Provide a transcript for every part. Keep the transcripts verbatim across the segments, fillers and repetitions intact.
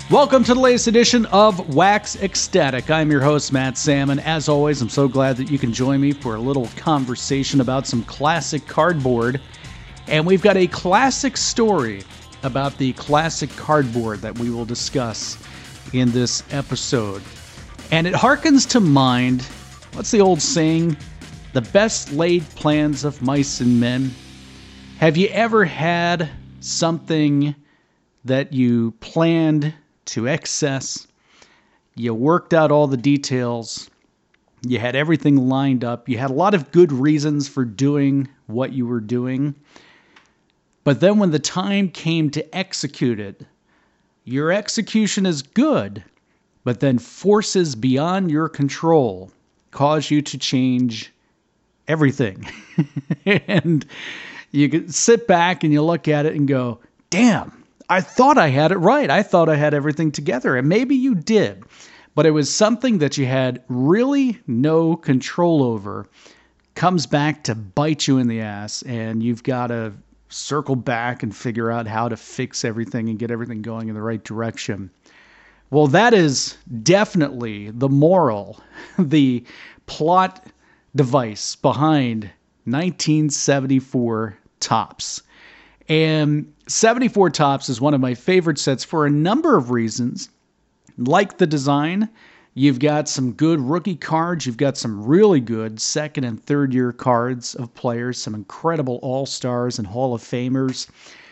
Welcome to the latest edition of Wax Ecstatic. I'm your host, Matt Salmon. As always, I'm so glad that you can join me for a little conversation about some classic cardboard. And we've got a classic story about the classic cardboard that we will discuss in this episode. And it harkens to mind, what's the old saying? The best laid plans of mice and men. Have you ever had something that you planned to excess? You worked out all the details. You had everything lined up. You had a lot of good reasons for doing what you were doing. But then when the time came to execute it, your execution is good, but then forces beyond your control cause you to change everything. And you can sit back and you look at it and go, damn, I thought I had it right. I thought I had everything together. And maybe you did, but it was something that you had really no control over. Comes back to bite you in the ass, and you've got to circle back and figure out how to fix everything and get everything going in the right direction. Well, that is definitely the moral, the plot device behind nineteen seventy-four Topps. And seventy-four Topps is one of my favorite sets for a number of reasons. Like the design, you've got some good rookie cards. You've got some really good second and third year cards of players, some incredible all-stars and Hall of Famers.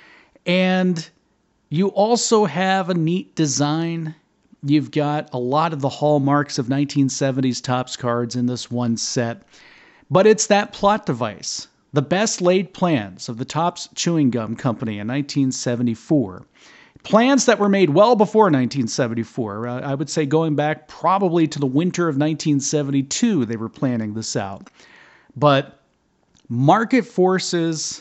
And you also have a neat design. You've got a lot of the hallmarks of nineteen seventies Topps cards in this one set. But it's that plot device. The best laid plans of the Topps Chewing Gum Company in nineteen seventy-four. Plans that were made well before nineteen seventy-four. Uh, I would say going back probably to the winter of nineteen seventy-two, they were planning this out. But market forces,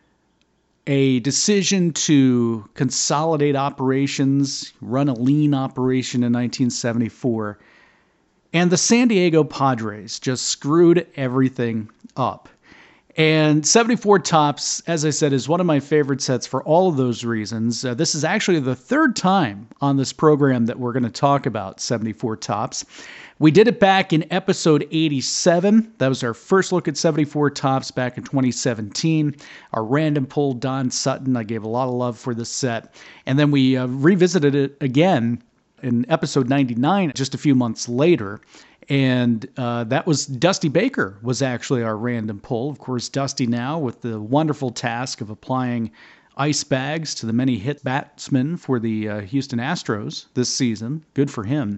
a decision to consolidate operations, run a lean operation in nineteen seventy-four, and the San Diego Padres just screwed everything up. And seventy-four Topps, as I said, is one of my favorite sets for all of those reasons. Uh, this is actually the third time on this program that we're going to talk about seventy-four Topps. We did it back in episode eighty-seven. That was our first look at seventy-four Topps back in twenty seventeen. Our random pull, Don Sutton. I gave a lot of love for this set. And then we uh, revisited it again in episode ninety-nine just a few months later. And uh, that was Dusty Baker was actually our random pull. Of course, Dusty now with the wonderful task of applying ice bags to the many hit batsmen for the uh, Houston Astros this season. Good for him.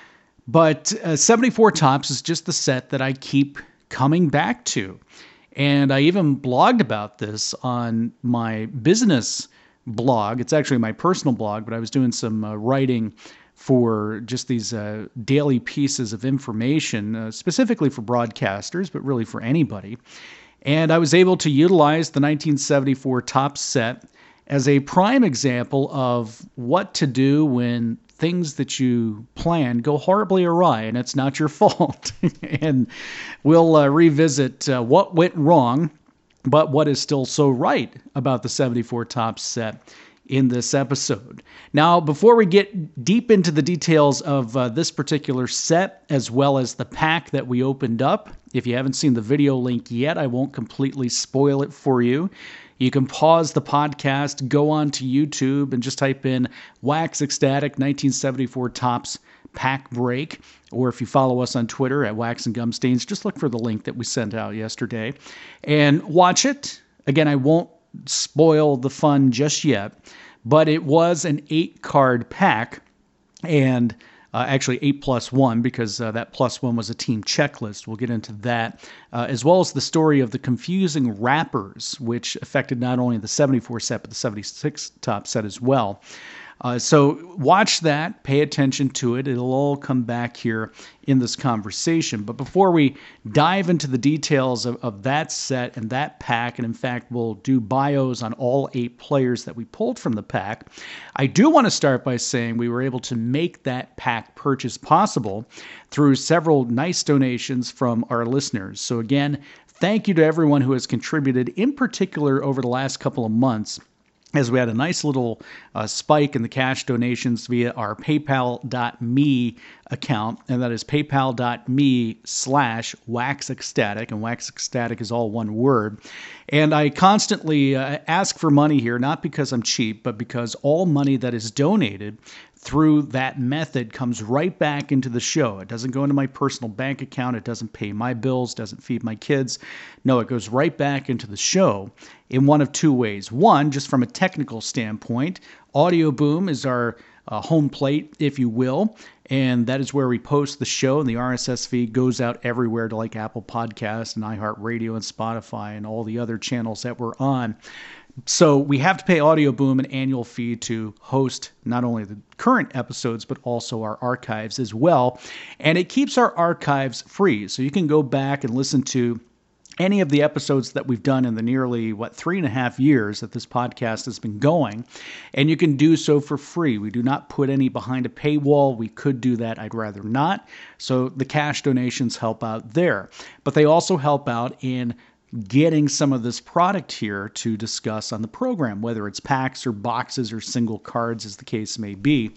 But uh, seventy-four Topps is just the set that I keep coming back to. And I even blogged about this on my business blog. It's actually my personal blog, but I was doing some uh, writing for just these uh, daily pieces of information, uh, specifically for broadcasters, but really for anybody. And I was able to utilize the nineteen seventy-four Topps set as a prime example of what to do when things that you plan go horribly awry, and it's not your fault. And we'll uh, revisit uh, what went wrong, but what is still so right about the seventy-four Topps set in this episode. Now, before we get deep into the details of uh, this particular set, as well as the pack that we opened up, if you haven't seen the video link yet, I won't completely spoil it for you. You can pause the podcast, go on to YouTube, and just type in Wax Ecstatic nineteen seventy-four Topps Pack Break. Or if you follow us on Twitter at Wax and Gum Stains, just look for the link that we sent out yesterday and watch it. Again, I won't spoil the fun just yet, but it was an eight card pack, and uh, actually eight plus one, because uh, that plus one was a team checklist. We'll get into that, uh, as well as the story of the confusing wrappers, which affected not only the seventy-four set, but the seventy-six Topps set as well. Uh, so watch that, pay attention to it. It'll all come back here in this conversation. But before we dive into the details of, of that set and that pack, and in fact, we'll do bios on all eight players that we pulled from the pack, I do want to start by saying we were able to make that pack purchase possible through several nice donations from our listeners. So again, thank you to everyone who has contributed, in particular over the last couple of months. as we had a nice little uh, spike in the cash donations via our paypal.me account, and that is paypal.me slash waxecstatic, and waxecstatic is all one word. And I constantly uh, ask for money here, not because I'm cheap, but because all money that is donated through that method comes right back into the show. It doesn't go into my personal bank account. It doesn't pay my bills, doesn't feed my kids. No, it goes right back into the show in one of two ways. One, just from a technical standpoint, Audio Boom is our uh, home plate, if you will, and that is where we post the show, and the R S S feed goes out everywhere to like Apple Podcasts and iHeartRadio and Spotify and all the other channels that we're on. So we have to pay Audio Boom an annual fee to host not only the current episodes, but also our archives as well. And it keeps our archives free. So you can go back and listen to any of the episodes that we've done in the nearly, what, three and a half years that this podcast has been going. And you can do so for free. We do not put any behind a paywall. We could do that. I'd rather not. So the cash donations help out there. But they also help out in getting some of this product here to discuss on the program, whether it's packs or boxes or single cards, as the case may be.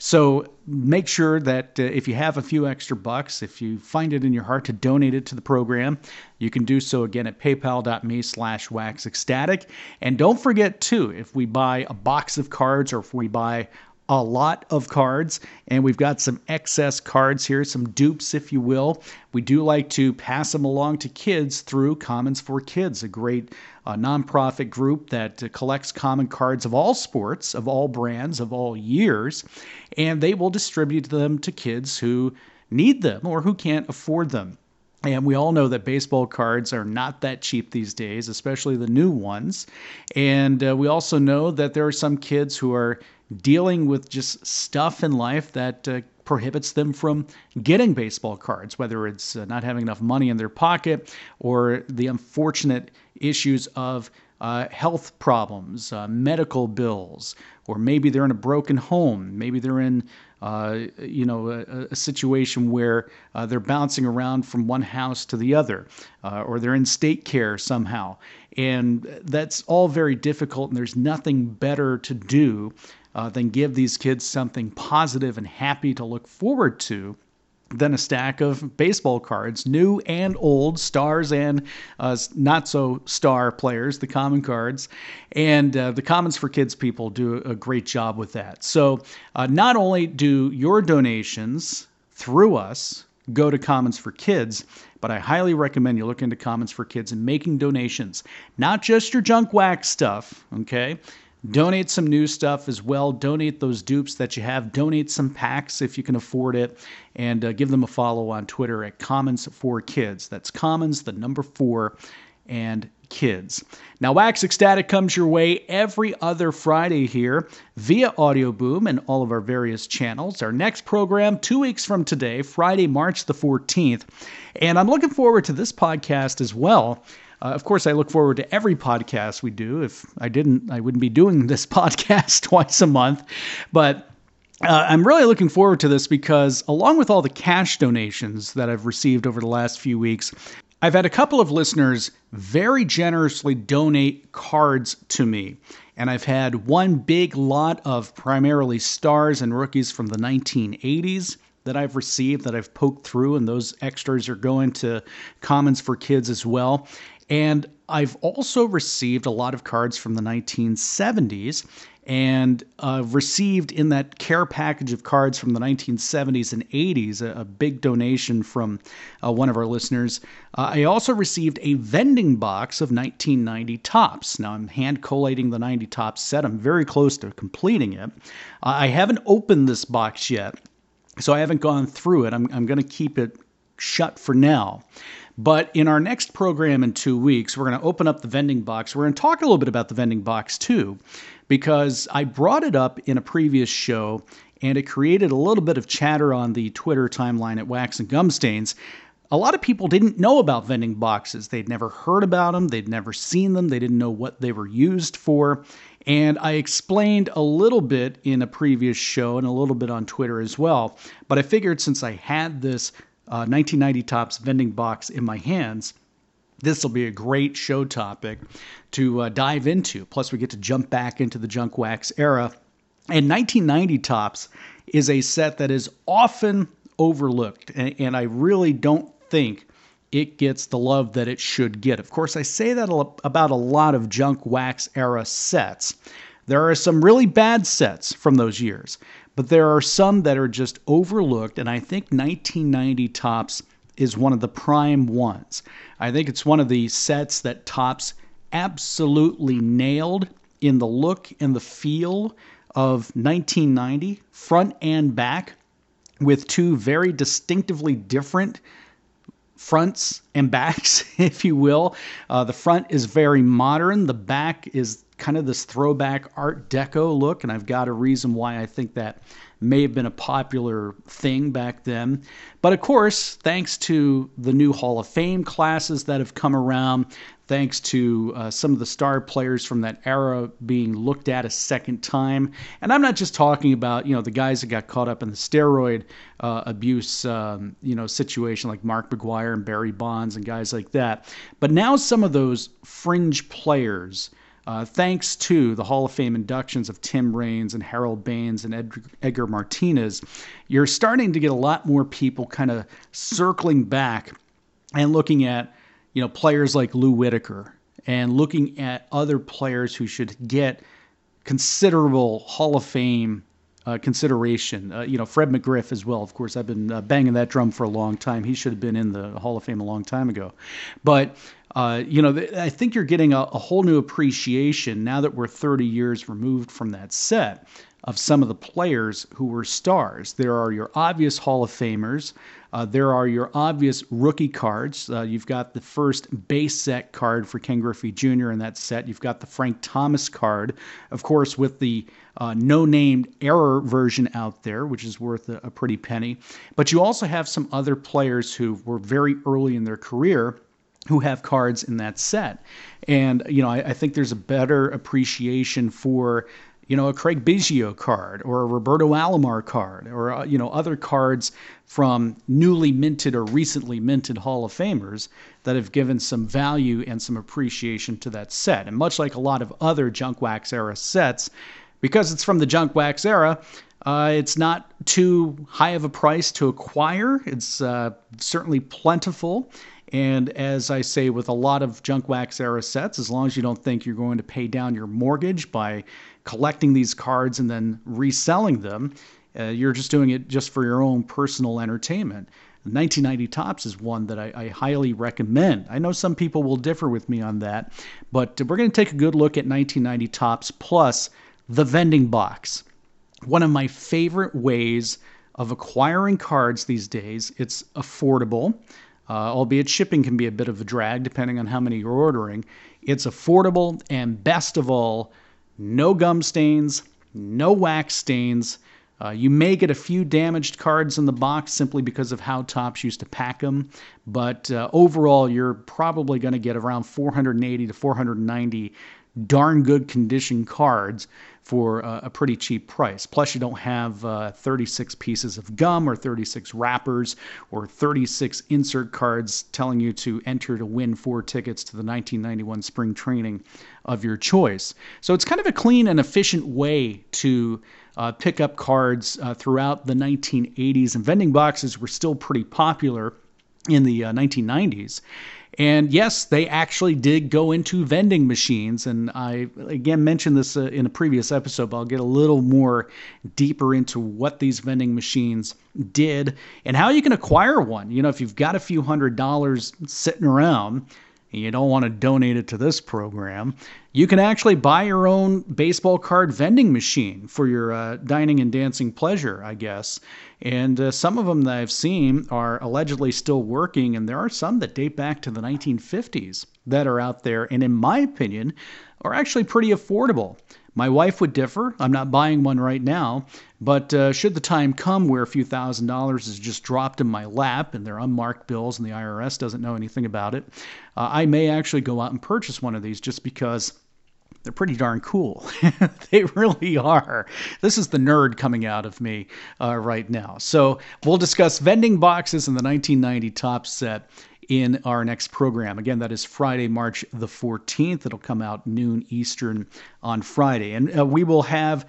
So make sure that uh, if you have a few extra bucks, if you find it in your heart to donate it to the program, you can do so again at paypal.me slash waxecstatic. And don't forget, too, if we buy a box of cards or if we buy a lot of cards, and we've got some excess cards here, some dupes, if you will. We do like to pass them along to kids through Commons for Kids, a great uh, nonprofit group that uh, collects common cards of all sports, of all brands, of all years, and they will distribute them to kids who need them or who can't afford them. And we all know that baseball cards are not that cheap these days, especially the new ones. And uh, we also know that there are some kids who are dealing with just stuff in life that uh, prohibits them from getting baseball cards, whether it's uh, not having enough money in their pocket or the unfortunate issues of uh, health problems, uh, medical bills, or maybe they're in a broken home. Maybe they're in Uh, you know, a, a situation where uh, they're bouncing around from one house to the other, uh, or they're in state care somehow. And that's all very difficult, and there's nothing better to do uh, than give these kids something positive and happy to look forward to than a stack of baseball cards, new and old, stars and uh, not-so-star players, the common cards. And uh, the Commons for Kids people do a great job with that. So uh, not only do your donations through us go to Commons for Kids, but I highly recommend you look into Commons for Kids and making donations. Not just your junk wax stuff, okay? Donate some new stuff as well. Donate those dupes that you have. Donate some packs if you can afford it. And uh, give them a follow on Twitter at Commons for Kids. That's Commons, the number four, and Kids. Now, Wax Ecstatic comes your way every other Friday here via Audio Boom and all of our various channels. Our next program, two weeks from today, Friday, March the fourteenth. And I'm looking forward to this podcast as well. Uh, of course, I look forward to every podcast we do. If I didn't, I wouldn't be doing this podcast twice a month. But uh, I'm really looking forward to this because along with all the cash donations that I've received over the last few weeks, I've had a couple of listeners very generously donate cards to me. And I've had one big lot of primarily stars and rookies from the nineteen eighties that I've received, that I've poked through, and those extras are going to Commons for Kids as well. And I've also received a lot of cards from the nineteen seventies, and uh, received in that care package of cards from the nineteen seventies and eighties, a, a big donation from uh, one of our listeners. Uh, I also received a vending box of nineteen ninety Topps. Now, I'm hand collating the ninety Topps set. I'm very close to completing it. Uh, I haven't opened this box yet, so I haven't gone through it. I'm, I'm going to keep it shut for now. But in our next program in two weeks, we're going to open up the vending box. We're going to talk a little bit about the vending box too, because I brought it up in a previous show, and it created a little bit of chatter on the Twitter timeline at Wax and Gumstains. A lot of people didn't know about vending boxes. They'd never heard about them. They'd never seen them. They didn't know what they were used for. And I explained a little bit in a previous show and a little bit on Twitter as well. But I figured since I had this Uh, nineteen ninety Topps vending box in my hands, this will be a great show topic to uh, dive into. Plus, we get to jump back into the junk wax era. And nineteen ninety Topps is a set that is often overlooked, and, and I really don't think it gets the love that it should get. Of course, I say that about a lot of junk wax era sets. There are some really bad sets from those years, but there are some that are just overlooked, and I think nineteen ninety Topps is one of the prime ones. I think it's one of the sets that Topps absolutely nailed in the look and the feel of nineteen ninety, front and back, with two very distinctively different fronts and backs, if you will. Uh, the front is very modern. The back is kind of this throwback Art Deco look, and I've got a reason why I think that may have been a popular thing back then. But of course, thanks to the new Hall of Fame classes that have come around, thanks to uh, some of the star players from that era being looked at a second time. And I'm not just talking about, you know, the guys that got caught up in the steroid uh, abuse, um, you know, situation like Mark McGwire and Barry Bonds and guys like that. But now some of those fringe players, Uh, thanks to the Hall of Fame inductions of Tim Raines and Harold Baines and Ed- Edgar Martinez, you're starting to get a lot more people kind of circling back and looking at, you know, players like Lou Whitaker and looking at other players who should get considerable Hall of Fame uh, consideration. Uh, you know, Fred McGriff as well. Of course, I've been uh, banging that drum for a long time. He should have been in the Hall of Fame a long time ago. But Uh, you know, I think you're getting a, a whole new appreciation now that we're thirty years removed from that set of some of the players who were stars. There are your obvious Hall of Famers. Uh, there are your obvious rookie cards. Uh, you've got the first base set card for Ken Griffey Junior in that set. You've got the Frank Thomas card, of course, with the uh, no-named error version out there, which is worth a, a pretty penny. But you also have some other players who were very early in their career who have cards in that set. And, you know, I, I think there's a better appreciation for, you know, a Craig Biggio card or a Roberto Alomar card or, uh, you know, other cards from newly minted or recently minted Hall of Famers that have given some value and some appreciation to that set. And much like a lot of other junk wax era sets, because it's from the junk wax era, Uh, it's not too high of a price to acquire. It's uh, certainly plentiful. And as I say with a lot of junk wax era sets, as long as you don't think you're going to pay down your mortgage by collecting these cards and then reselling them, uh, you're just doing it just for your own personal entertainment. nineteen ninety Topps is one that I, I highly recommend. I know some people will differ with me on that, but we're going to take a good look at nineteen ninety Topps plus the vending box. One of my favorite ways of acquiring cards these days. It's affordable, uh, albeit shipping can be a bit of a drag depending on how many you're ordering. It's affordable, and best of all, no gum stains, no wax stains. Uh, you may get a few damaged cards in the box simply because of how Topps used to pack them, but uh, overall, you're probably going to get around four hundred eighty to four hundred ninety darn good condition cards for uh, a pretty cheap price. Plus, you don't have uh, thirty-six pieces of gum or thirty-six wrappers or thirty-six insert cards telling you to enter to win four tickets to the nineteen ninety-one spring training of your choice. So it's kind of a clean and efficient way to uh, pick up cards uh, throughout the nineteen eighties, and vending boxes were still pretty popular in the uh, nineteen nineties. And yes, they actually did go into vending machines. And I, again, mentioned this uh, in a previous episode, but I'll get a little more deeper into what these vending machines did and how you can acquire one. You know, if you've got a few hundred dollars sitting around and you don't want to donate it to this program, you can actually buy your own baseball card vending machine for your uh, dining and dancing pleasure, I guess. And uh, some of them that I've seen are allegedly still working, and there are some that date back to the nineteen fifties that are out there, and in my opinion, are actually pretty affordable. My wife would differ. I'm not buying one right now, but uh, should the time come where a few thousand dollars is just dropped in my lap and they're unmarked bills and the I R S doesn't know anything about it, uh, I may actually go out and purchase one of these just because they're pretty darn cool. They really are. This is the nerd coming out of me uh, right now. So we'll discuss vending boxes in the nineteen ninety Topps set in our next program. Again, that is Friday, March the fourteenth. It'll come out noon Eastern on Friday. And uh, we will have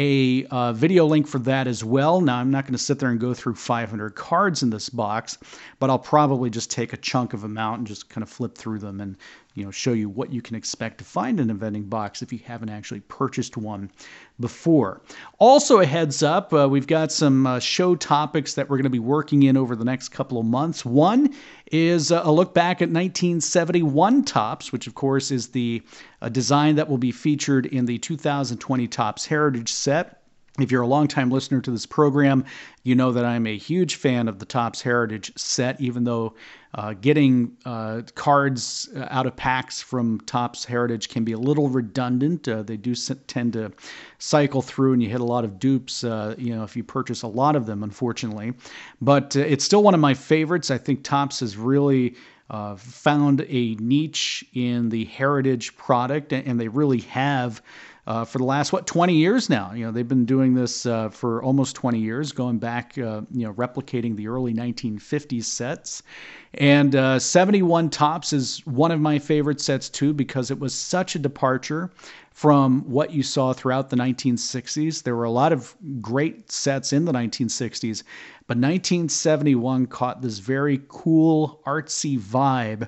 a uh, video link for that as well. Now, I'm not going to sit there and go through five hundred cards in this box, but I'll probably just take a chunk of them out and just kind of flip through them and, you know, show you what you can expect to find in a vending box if you haven't actually purchased one before. Also, a heads up, uh, we've got some uh, show topics that we're going to be working in over the next couple of months. One is uh, a look back at nineteen seventy-one Topps, which of course is the uh, design that will be featured in the two thousand twenty Topps Heritage set. If you're a longtime listener to this program, you know that I'm a huge fan of the Topps Heritage set, even though uh, getting uh, cards out of packs from Topps Heritage can be a little redundant. Uh, they do s- tend to cycle through, and you hit a lot of dupes, uh, you know, if you purchase a lot of them, unfortunately. But uh, it's still one of my favorites. I think Topps has really uh, found a niche in the Heritage product, and they really have Uh, for the last, what, twenty years now. You know, they've been doing this uh, for almost twenty years, going back, uh, you know, replicating the early nineteen fifties sets. And uh, seventy-one Topps is one of my favorite sets, too, because it was such a departure from what you saw throughout the nineteen sixties. There were a lot of great sets in the nineteen sixties, but nineteen seventy-one caught this very cool, artsy vibe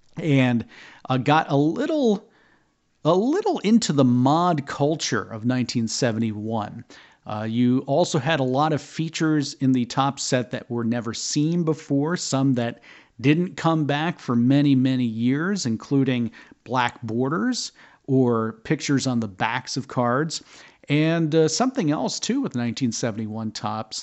and uh, got a little... a little into the mod culture of nineteen seventy-one. Uh, you also had a lot of features in the Topps set that were never seen before, some that didn't come back for many, many years, including black borders or pictures on the backs of cards. And uh, something else, too, with nineteen seventy-one Topps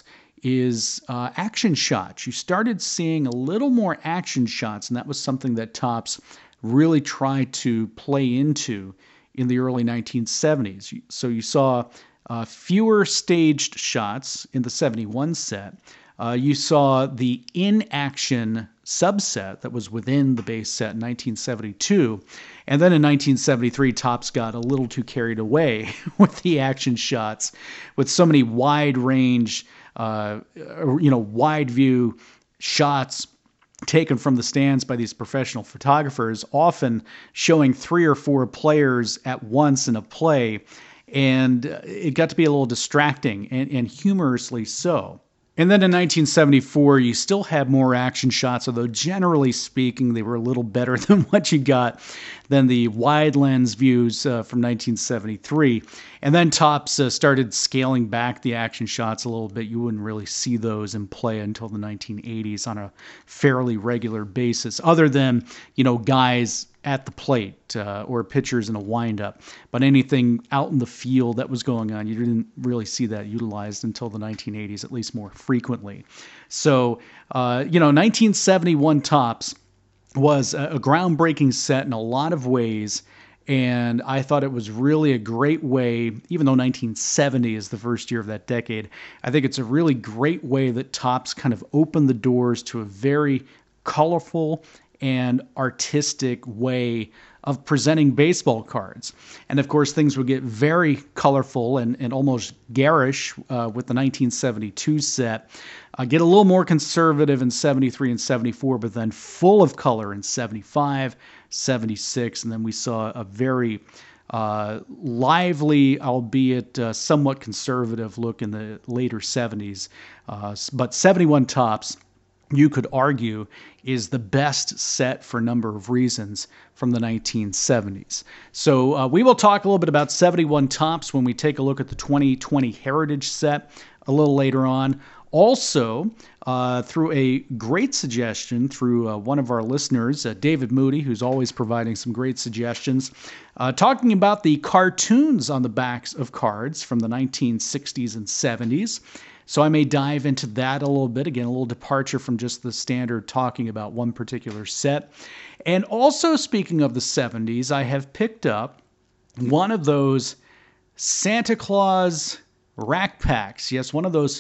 is uh, action shots. You started seeing a little more action shots, and that was something that Topps really tried to play into in the early nineteen seventies. So you saw uh, fewer staged shots in the seventy-one set. Uh, you saw the in-action subset that was within the base set in nineteen seventy-two. And then in nineteen seventy-three, Topps got a little too carried away with the action shots, with so many wide-range, uh, you know, wide-view shots taken from the stands by these professional photographers, often showing three or four players at once in a play. And it got to be a little distracting, and, and humorously so. And then in nineteen seventy-four, you still had more action shots, although generally speaking, they were a little better than what you got than the wide lens views uh, from nineteen seventy-three. And then Topps uh, started scaling back the action shots a little bit. You wouldn't really see those in play until the nineteen eighties on a fairly regular basis, other than, you know, guys at the plate uh, or pitchers in a windup. But anything out in the field that was going on, you didn't really see that utilized until the nineteen eighties, at least more frequently. So, uh, you know, nineteen seventy-one Topps was a, a groundbreaking set in a lot of ways. And I thought it was really a great way, even though nineteen seventy is the first year of that decade, I think it's a really great way that Topps kind of opened the doors to a very colorful and artistic way of presenting baseball cards. And of course, things would get very colorful and, and almost garish uh, with the nineteen seventy-two set. Uh, get a little more conservative in seventy-three and seventy-four, but then full of color in seventy-five, seventy-six, and then we saw a very uh, lively, albeit uh, somewhat conservative look in the later seventies. Uh, but seventy-one Topps, you could argue, is the best set for a number of reasons from the nineteen seventies. So uh, we will talk a little bit about seventy-one Topps when we take a look at the twenty twenty Heritage set a little later on. Also, uh, through a great suggestion through uh, one of our listeners, uh, David Moody, who's always providing some great suggestions, uh, talking about the cartoons on the backs of cards from the nineteen sixties and seventies. So I may dive into that a little bit. Again, a little departure from just the standard talking about one particular set. And also, speaking of the seventies, I have picked up one of those Santa Claus rack packs. Yes, one of those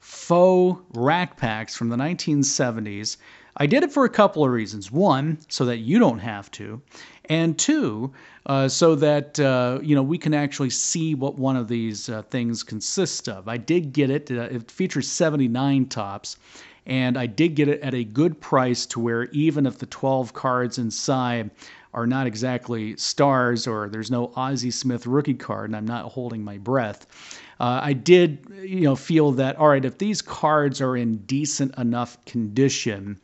faux rack packs from the nineteen seventies. I did it for a couple of reasons. One, so that you don't have to. And two, uh, so that uh, you know we can actually see what one of these uh, things consists of. I did get it. Uh, it features seventy-nine Topps. And I did get it at a good price to where even if the twelve cards inside are not exactly stars or there's no Ozzie Smith rookie card and I'm not holding my breath, uh, I did you know, feel that, all right, if these cards are in decent enough condition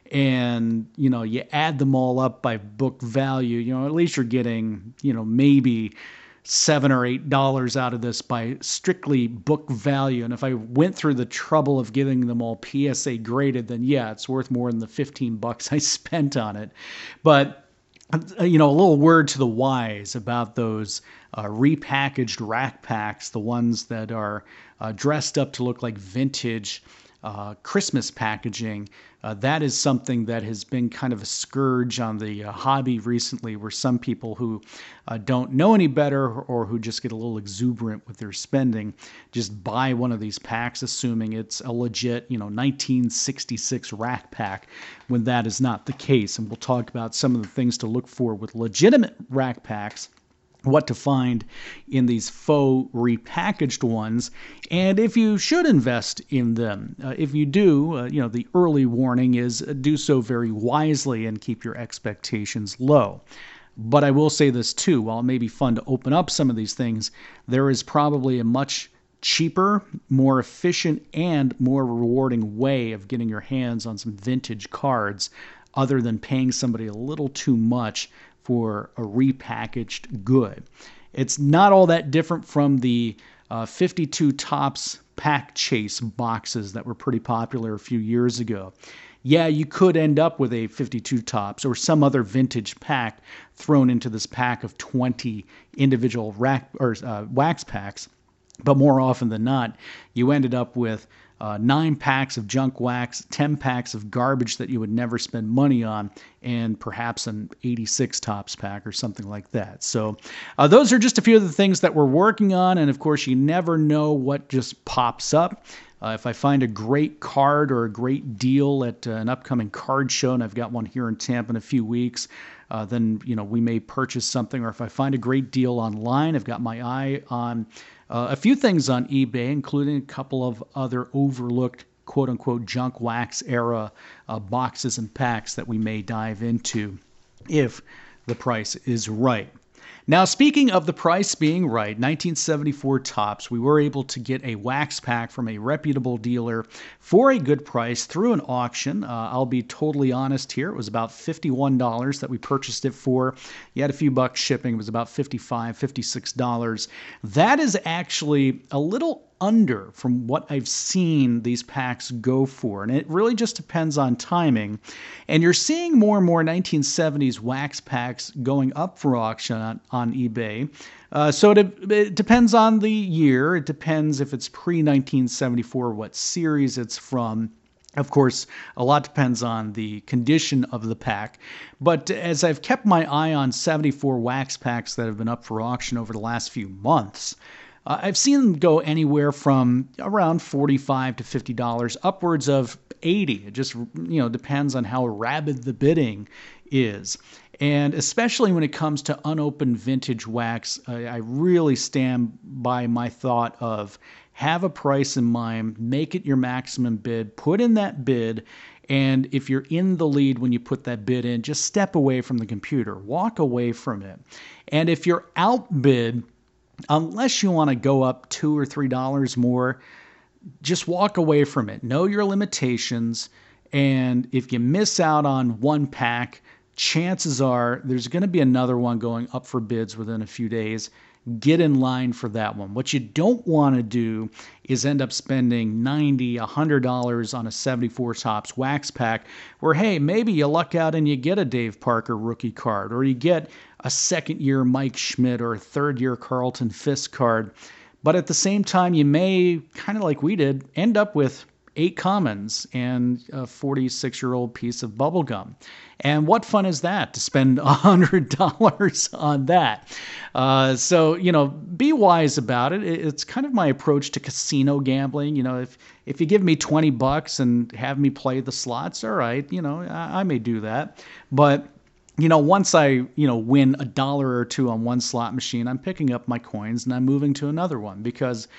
and, you know, you add them all up by book value, you know, at least you're getting, you know, maybe seven or eight dollars out of this by strictly book value. And if I went through the trouble of getting them all P S A graded, then yeah, it's worth more than the fifteen bucks I spent on it. But you know, a little word to the wise about those uh, repackaged rack packs, the ones that are uh, dressed up to look like vintage uh, Christmas packaging. Uh, that is something that has been kind of a scourge on the uh, hobby recently, where some people who uh, don't know any better or who just get a little exuberant with their spending just buy one of these packs assuming it's a legit, you know, nineteen sixty-six rack pack, when that is not the case. And we'll talk about some of the things to look for with legitimate rack packs, what to find in these faux repackaged ones, and if you should invest in them. Uh, if you do, uh, you know, the early warning is uh, do so very wisely and keep your expectations low. But I will say this too, while it may be fun to open up some of these things, there is probably a much cheaper, more efficient, and more rewarding way of getting your hands on some vintage cards other than paying somebody a little too much for a repackaged good. It's not all that different from the uh, fifty-two Topps Pack Chase boxes that were pretty popular a few years ago. Yeah, you could end up with a fifty-two Topps or some other vintage pack thrown into this pack of twenty individual rack or uh, wax packs, but more often than not, you ended up with Uh, nine packs of junk wax, ten packs of garbage that you would never spend money on, and perhaps an eighty-six Topps pack or something like that. So uh, those are just a few of the things that we're working on, and of course you never know what just pops up. Uh, if I find a great card or a great deal at uh, an upcoming card show, and I've got one here in Tampa in a few weeks, uh, then you know we may purchase something. Or if I find a great deal online, I've got my eye on Uh, a few things on eBay, including a couple of other overlooked quote-unquote junk wax era uh, boxes and packs that we may dive into if the price is right. Now, speaking of the price being right, nineteen seventy-four Topps, we were able to get a wax pack from a reputable dealer for a good price through an auction. Uh, I'll be totally honest here. It was about fifty-one dollars that we purchased it for. You had a few bucks shipping. It was about fifty-five dollars, fifty-six dollars. That is actually a little under from what I've seen these packs go for. And it really just depends on timing. And you're seeing more and more nineteen seventies wax packs going up for auction on, on eBay. Uh, so it, it depends on the year. It depends if it's pre nineteen seventy-four, what series it's from. Of course, a lot depends on the condition of the pack. But as I've kept my eye on seventy-four wax packs that have been up for auction over the last few months, Uh, I've seen them go anywhere from around forty-five to fifty dollars, upwards of eighty. It just, you know, depends on how rabid the bidding is. And especially when it comes to unopened vintage wax, I, I really stand by my thought of have a price in mind, make it your maximum bid, put in that bid, and if you're in the lead when you put that bid in, just step away from the computer, walk away from it. And if you're outbid, unless you want to go up two or three dollars more, just walk away from it. Know your limitations, and if you miss out on one pack, chances are there's going to be another one going up for bids within a few days. Get in line for that one. What you don't want to do is end up spending ninety dollars, one hundred dollars on a seventy-four Topps wax pack where, hey, maybe you luck out and you get a Dave Parker rookie card, or you get a second-year Mike Schmidt or a third-year Carlton Fisk card. But at the same time, you may, kind of like we did, end up with eight commons and a forty-six-year-old piece of bubble gum. And what fun is that, to spend one hundred dollars on that? Uh, so, you know, be wise about it. It's kind of my approach to casino gambling. You know, if if you give me twenty bucks and have me play the slots, all right, you know, I, I may do that. But you know, once I, you know, win a dollar or two on one slot machine, I'm picking up my coins and I'm moving to another one, because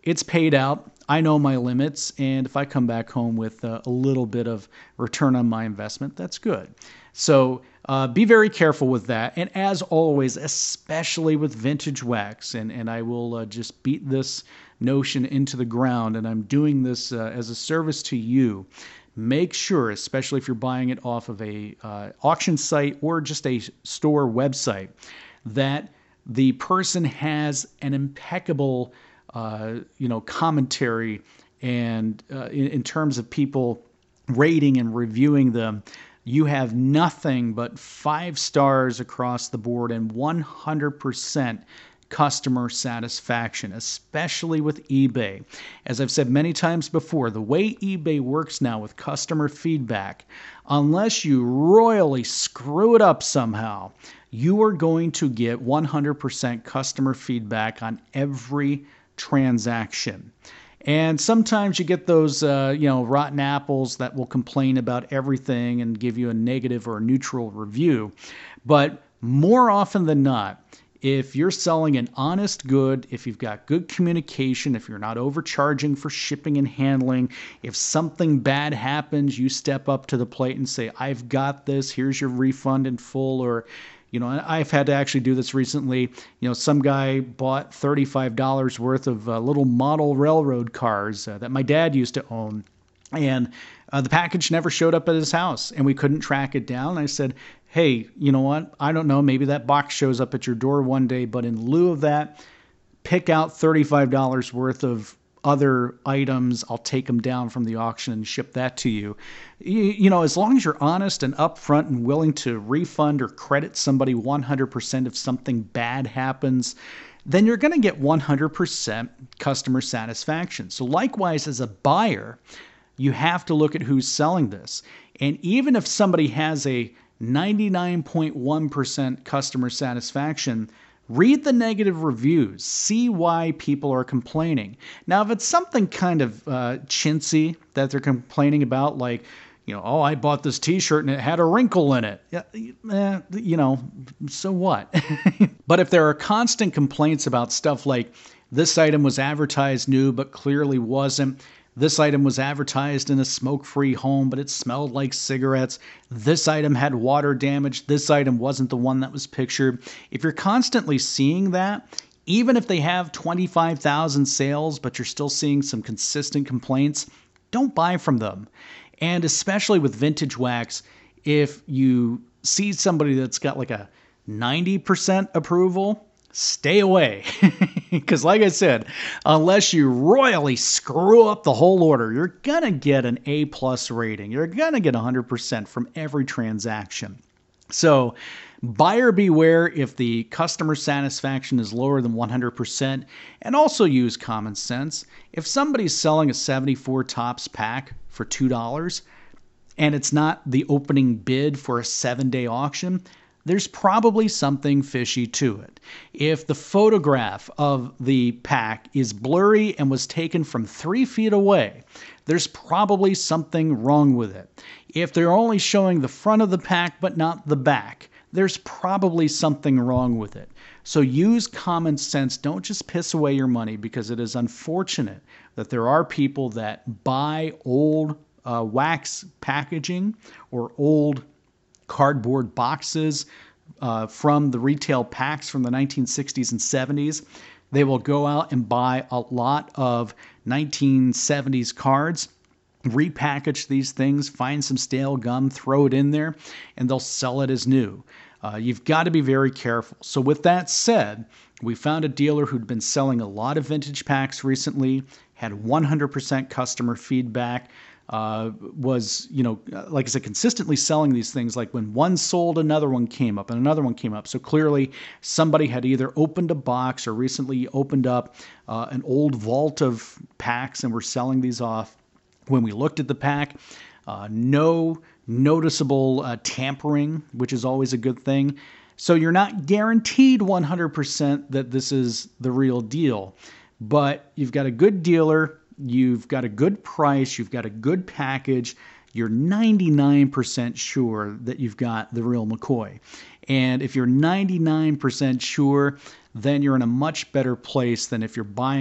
it's paid out. I know my limits, and if I come back home with a, a little bit of return on my investment, that's good. So uh, be very careful with that. And as always, especially with vintage wax, and, and I will uh, just beat this notion into the ground, and I'm doing this uh, as a service to you. Make sure, especially if you're buying it off of a uh, auction site or just a store website, that the person has an impeccable uh, you know, commentary and uh, in, in terms of people rating and reviewing them. You have nothing but five stars across the board and one hundred percent customer satisfaction, especially with eBay. As I've said many times before, the way eBay works now with customer feedback, unless you royally screw it up somehow, you are going to get one hundred percent customer feedback on every transaction. And sometimes you get those, uh, you know, rotten apples that will complain about everything and give you a negative or a neutral review. But more often than not, if you're selling an honest good, if you've got good communication, if you're not overcharging for shipping and handling, if something bad happens, you step up to the plate and say, I've got this, here's your refund in full. Or, you know, I've had to actually do this recently. You know, some guy bought thirty-five dollars worth of uh, little model railroad cars uh, that my dad used to own. And uh, the package never showed up at his house, and we couldn't track it down. I said, hey, you know what? I don't know. Maybe that box shows up at your door one day, but in lieu of that, pick out thirty-five dollars worth of other items. I'll take them down from the auction and ship that to you. You, you know, as long as you're honest and upfront and willing to refund or credit somebody one hundred percent if something bad happens, then you're going to get one hundred percent customer satisfaction. So likewise, as a buyer, you have to look at who's selling this. And even if somebody has a ninety-nine point one percent customer satisfaction, read the negative reviews, see why people are complaining. Now, if it's something kind of uh, chintzy that they're complaining about, like, you know, oh, I bought this t-shirt and it had a wrinkle in it. Yeah, eh, you know, so what? But if there are constant complaints about stuff like this item was advertised new but clearly wasn't, this item was advertised in a smoke-free home, but it smelled like cigarettes. This item had water damage. This item wasn't the one that was pictured. If you're constantly seeing that, even if they have twenty-five thousand sales, but you're still seeing some consistent complaints, don't buy from them. And especially with vintage wax, if you see somebody that's got like a ninety percent approval, stay away. Because like I said, unless you royally screw up the whole order, you're going to get an A plus rating. You're going to get one hundred percent from every transaction. So buyer beware if the customer satisfaction is lower than one hundred percent, and also use common sense. If somebody's selling a seventy-four tops pack for two dollars and it's not the opening bid for a seven-day auction, there's probably something fishy to it. If the photograph of the pack is blurry and was taken from three feet away, there's probably something wrong with it. If they're only showing the front of the pack but not the back, there's probably something wrong with it. So use common sense. Don't just piss away your money, because it is unfortunate that there are people that buy old uh, wax packaging or old cardboard boxes uh, from the retail packs from the nineteen sixties and seventies. They will go out and buy a lot of nineteen seventies cards, repackage these things, find some stale gum, throw it in there, and they'll sell it as new. Uh, you've got to be very careful. So with that said, we found a dealer who'd been selling a lot of vintage packs recently, had one hundred percent customer feedback, uh, was, you know, like I said, consistently selling these things. Like when one sold, another one came up and another one came up. So clearly somebody had either opened a box or recently opened up uh, an old vault of packs and were selling these off. When we looked at the pack, uh, no noticeable uh, tampering, which is always a good thing. So you're not guaranteed one hundred percent that this is the real deal, but you've got a good dealer, you've got a good price, you've got a good package, you're ninety-nine percent sure that you've got the real McCoy. And if you're ninety-nine percent sure, then you're in a much better place than if you're buying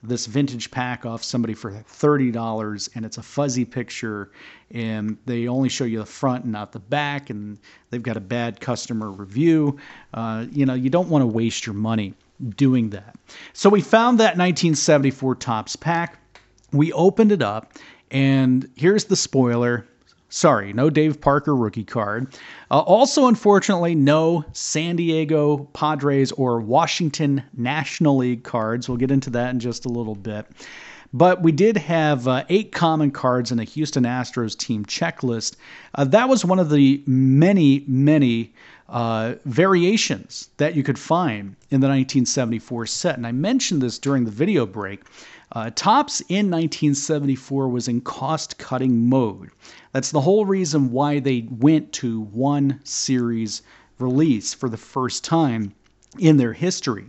this vintage pack off somebody for thirty dollars, and it's a fuzzy picture, and they only show you the front and not the back, and they've got a bad customer review. Uh, you know, you don't want to waste your money doing that. So we found that nineteen seventy-four Topps pack. We opened it up, and here's the spoiler. Sorry, no Dave Parker rookie card. Uh, also, unfortunately, no San Diego Padres or Washington National League cards. We'll get into that in just a little bit. But we did have uh, eight common cards in a Houston Astros team checklist. Uh, that was one of the many, many uh, variations that you could find in the nineteen seventy-four set. And I mentioned this during the video break. Uh, Topps in nineteen seventy-four was in cost-cutting mode. That's the whole reason why they went to one series release for the first time in their history.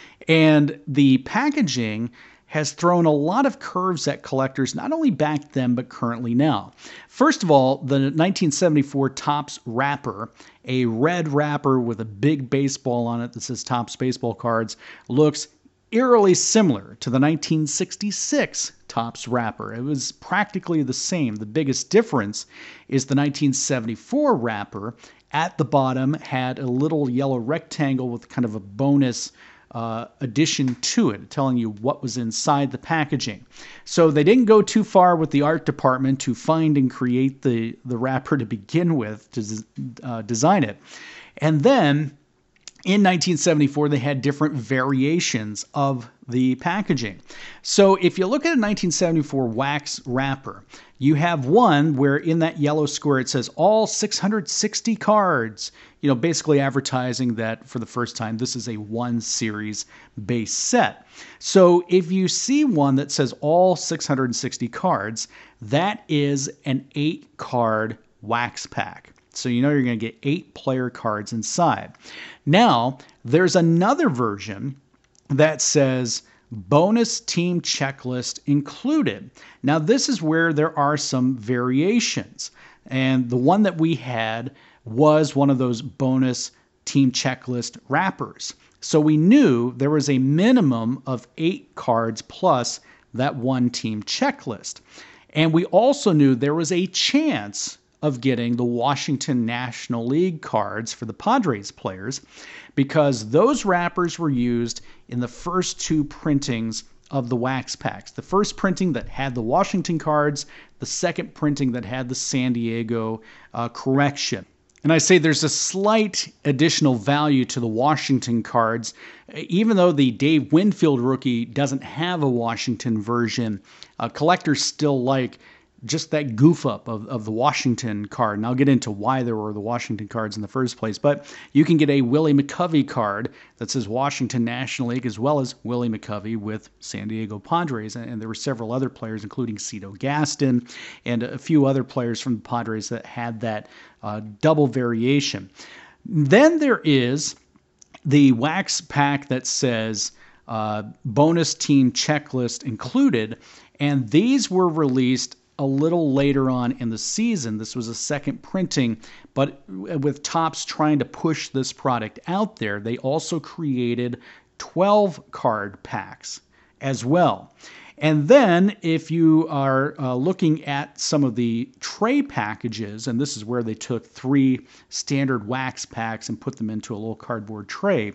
And the packaging has thrown a lot of curves at collectors, not only back then, but currently now. First of all, the nineteen seventy-four Topps wrapper, a red wrapper with a big baseball on it that says Topps Baseball Cards, looks eerily similar to the nineteen sixty-six Topps wrapper. It was practically the same. The biggest difference is the nineteen seventy-four wrapper at the bottom had a little yellow rectangle with kind of a bonus uh, addition to it, telling you what was inside the packaging. So they didn't go too far with the art department to find and create the, the wrapper to begin with, to uh, design it. And then in nineteen seventy-four, they had different variations of the packaging. So if you look at a nineteen seventy-four wax wrapper, you have one where in that yellow square it says all six hundred sixty cards, you know, basically advertising that for the first time this is a one series base set. So if you see one that says all six hundred sixty cards, that is an eight card wax pack. So you know you're going to get eight player cards inside. Now, there's another version that says bonus team checklist included. Now, this is where there are some variations. And the one that we had was one of those bonus team checklist wrappers. So we knew there was a minimum of eight cards plus that one team checklist. And we also knew there was a chance of getting the Washington National League cards for the Padres players because those wrappers were used in the first two printings of the wax packs. The first printing that had the Washington cards, the second printing that had the San Diego uh, correction. And I say there's a slight additional value to the Washington cards. Even though the Dave Winfield rookie doesn't have a Washington version, uh, collectors still like just that goof up of, of the Washington card. And I'll get into why there were the Washington cards in the first place. But you can get a Willie McCovey card that says Washington National League as well as Willie McCovey with San Diego Padres. And there were several other players, including Cito Gaston and a few other players from the Padres that had that uh, double variation. Then there is the wax pack that says uh, bonus team checklist included. And these were released a little later on in the season. This was a second printing, but with Topps trying to push this product out there, they also created twelve card packs as well. And then if you are uh, looking at some of the tray packages, and this is where they took three standard wax packs and put them into a little cardboard tray,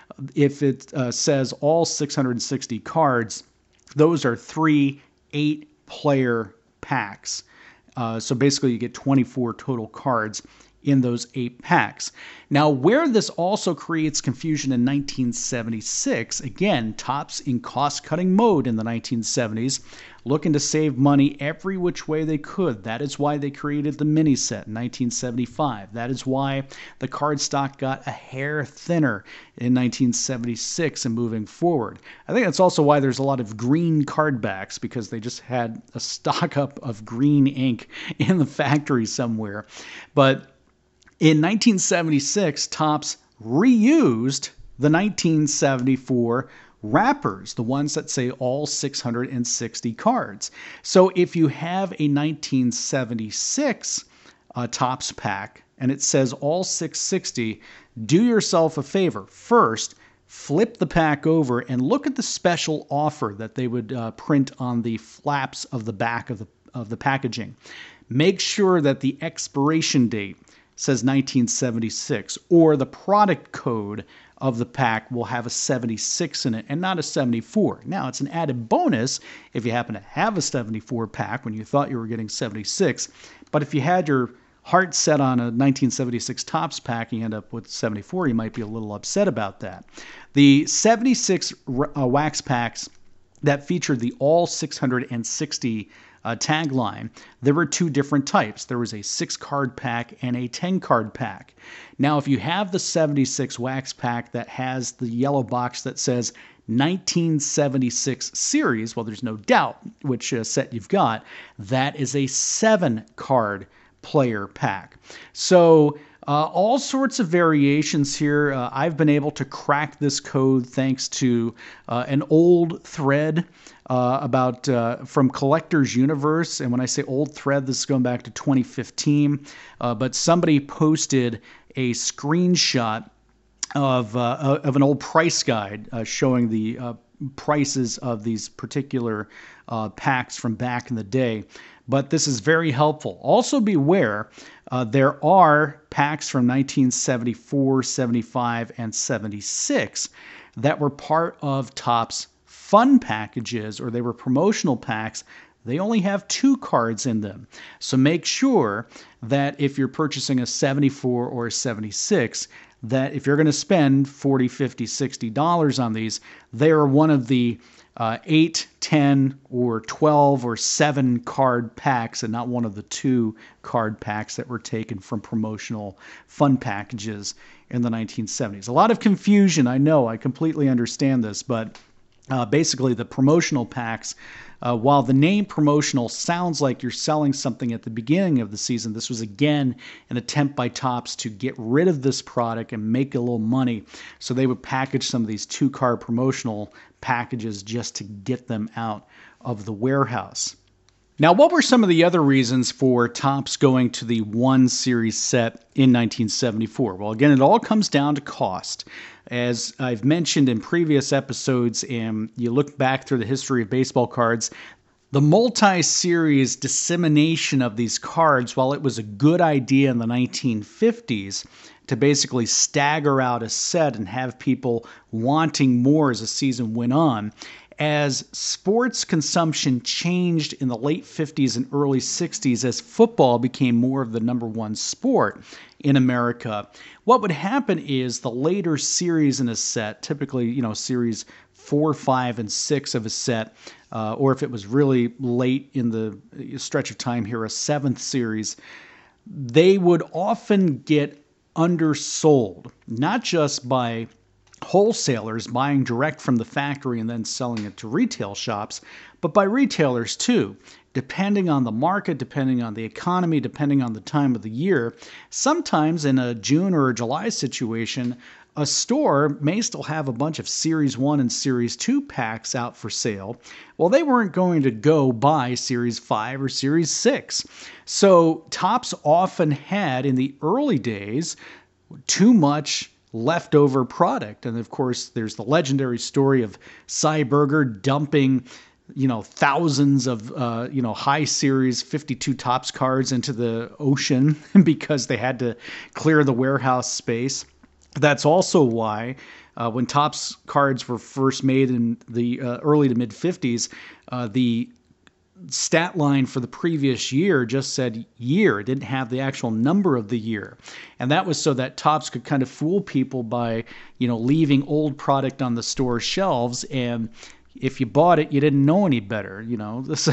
if it uh, says all six hundred sixty cards, those are three eight player packs. Uh, so basically you get twenty-four total cards in those eight packs. Now, where this also creates confusion in nineteen seventy-six, again, Topps in cost-cutting mode in the nineteen seventies, looking to save money every which way they could. That is why they created the mini set in nineteen seventy-five. That is why the card stock got a hair thinner in nineteen seventy-six and moving forward. I think that's also why there's a lot of green card backs, because they just had a stock up of green ink in the factory somewhere. But in nineteen seventy-six, Topps reused the nineteen seventy-four wrappers, the ones that say all six hundred sixty cards. So if you have a nineteen seventy-six uh, Topps pack and it says all six hundred sixty, do yourself a favor. First, flip the pack over and look at the special offer that they would uh, print on the flaps of the back of the of the packaging. Make sure that the expiration date says nineteen seventy-six, or the product code of the pack will have a seventy-six in it and not a seventy-four. Now, it's an added bonus if you happen to have a seventy-four pack when you thought you were getting seventy-six, but if you had your heart set on a nineteen seventy-six Topps pack, you end up with seventy-four, you might be a little upset about that. The seventy-six uh, wax packs that featured the all six hundred sixty uh, tagline, there were two different types. There was a six-card pack and a ten-card pack. Now, if you have the seventy-six wax pack that has the yellow box that says nineteen seventy-six series, well, there's no doubt which uh, set you've got. That is a seven-card player pack. So uh, all sorts of variations here. Uh, I've been able to crack this code thanks to uh, an old thread uh, about uh, from Collector's Universe. And when I say old thread, this is going back to twenty fifteen. Uh, but somebody posted a screenshot of uh, of an old price guide uh, showing the uh, prices of these particular uh, packs from back in the day. But this is very helpful. Also beware, uh, there are packs from nineteen seventy-four, seventy-five, and seventy-six that were part of Topps fun packages, or they were promotional packs. They only have two cards in them. So make sure that if you're purchasing a seventy-four or a seventy-six, that if you're going to spend forty dollars, fifty dollars, sixty dollars on these, they are one of the uh, eight, ten, or twelve, or seven card packs, and not one of the two card packs that were taken from promotional fun packages in the nineteen seventies. A lot of confusion, I know, I completely understand this, but uh, basically the promotional packs, Uh, while the name promotional sounds like you're selling something at the beginning of the season, this was again an attempt by Topps to get rid of this product and make a little money. So they would package some of these two-card promotional packages just to get them out of the warehouse. Now, what were some of the other reasons for Topps going to the one series set in nineteen seventy-four? Well, again, it all comes down to cost. As I've mentioned in previous episodes, and you look back through the history of baseball cards, the multi-series dissemination of these cards, while it was a good idea in the nineteen fifties to basically stagger out a set and have people wanting more as the season went on, as sports consumption changed in the late fifties and early sixties, as football became more of the number one sport in America, what would happen is the later series in a set, typically, you know, series four, five, and six of a set, uh, or if it was really late in the stretch of time here, a seventh series, they would often get undersold, not just by wholesalers buying direct from the factory and then selling it to retail shops, but by retailers too. Depending on the market, depending on the economy, depending on the time of the year, sometimes in a June or a July situation, a store may still have a bunch of Series one and Series two packs out for sale. Well, they weren't going to go buy Series five or Series six. So Topps often had, in the early days, too much leftover product. And of course, there's the legendary story of Cy Berger dumping, you know, thousands of, uh, you know, high series fifty-two Topps cards into the ocean because they had to clear the warehouse space. That's also why uh, when Topps cards were first made in the uh, early to mid fifties, uh, the stat line for the previous year just said year. It didn't have the actual number of the year. And that was so that Topps could kind of fool people by, you know, leaving old product on the store shelves, and if you bought it, you didn't know any better, you know. So,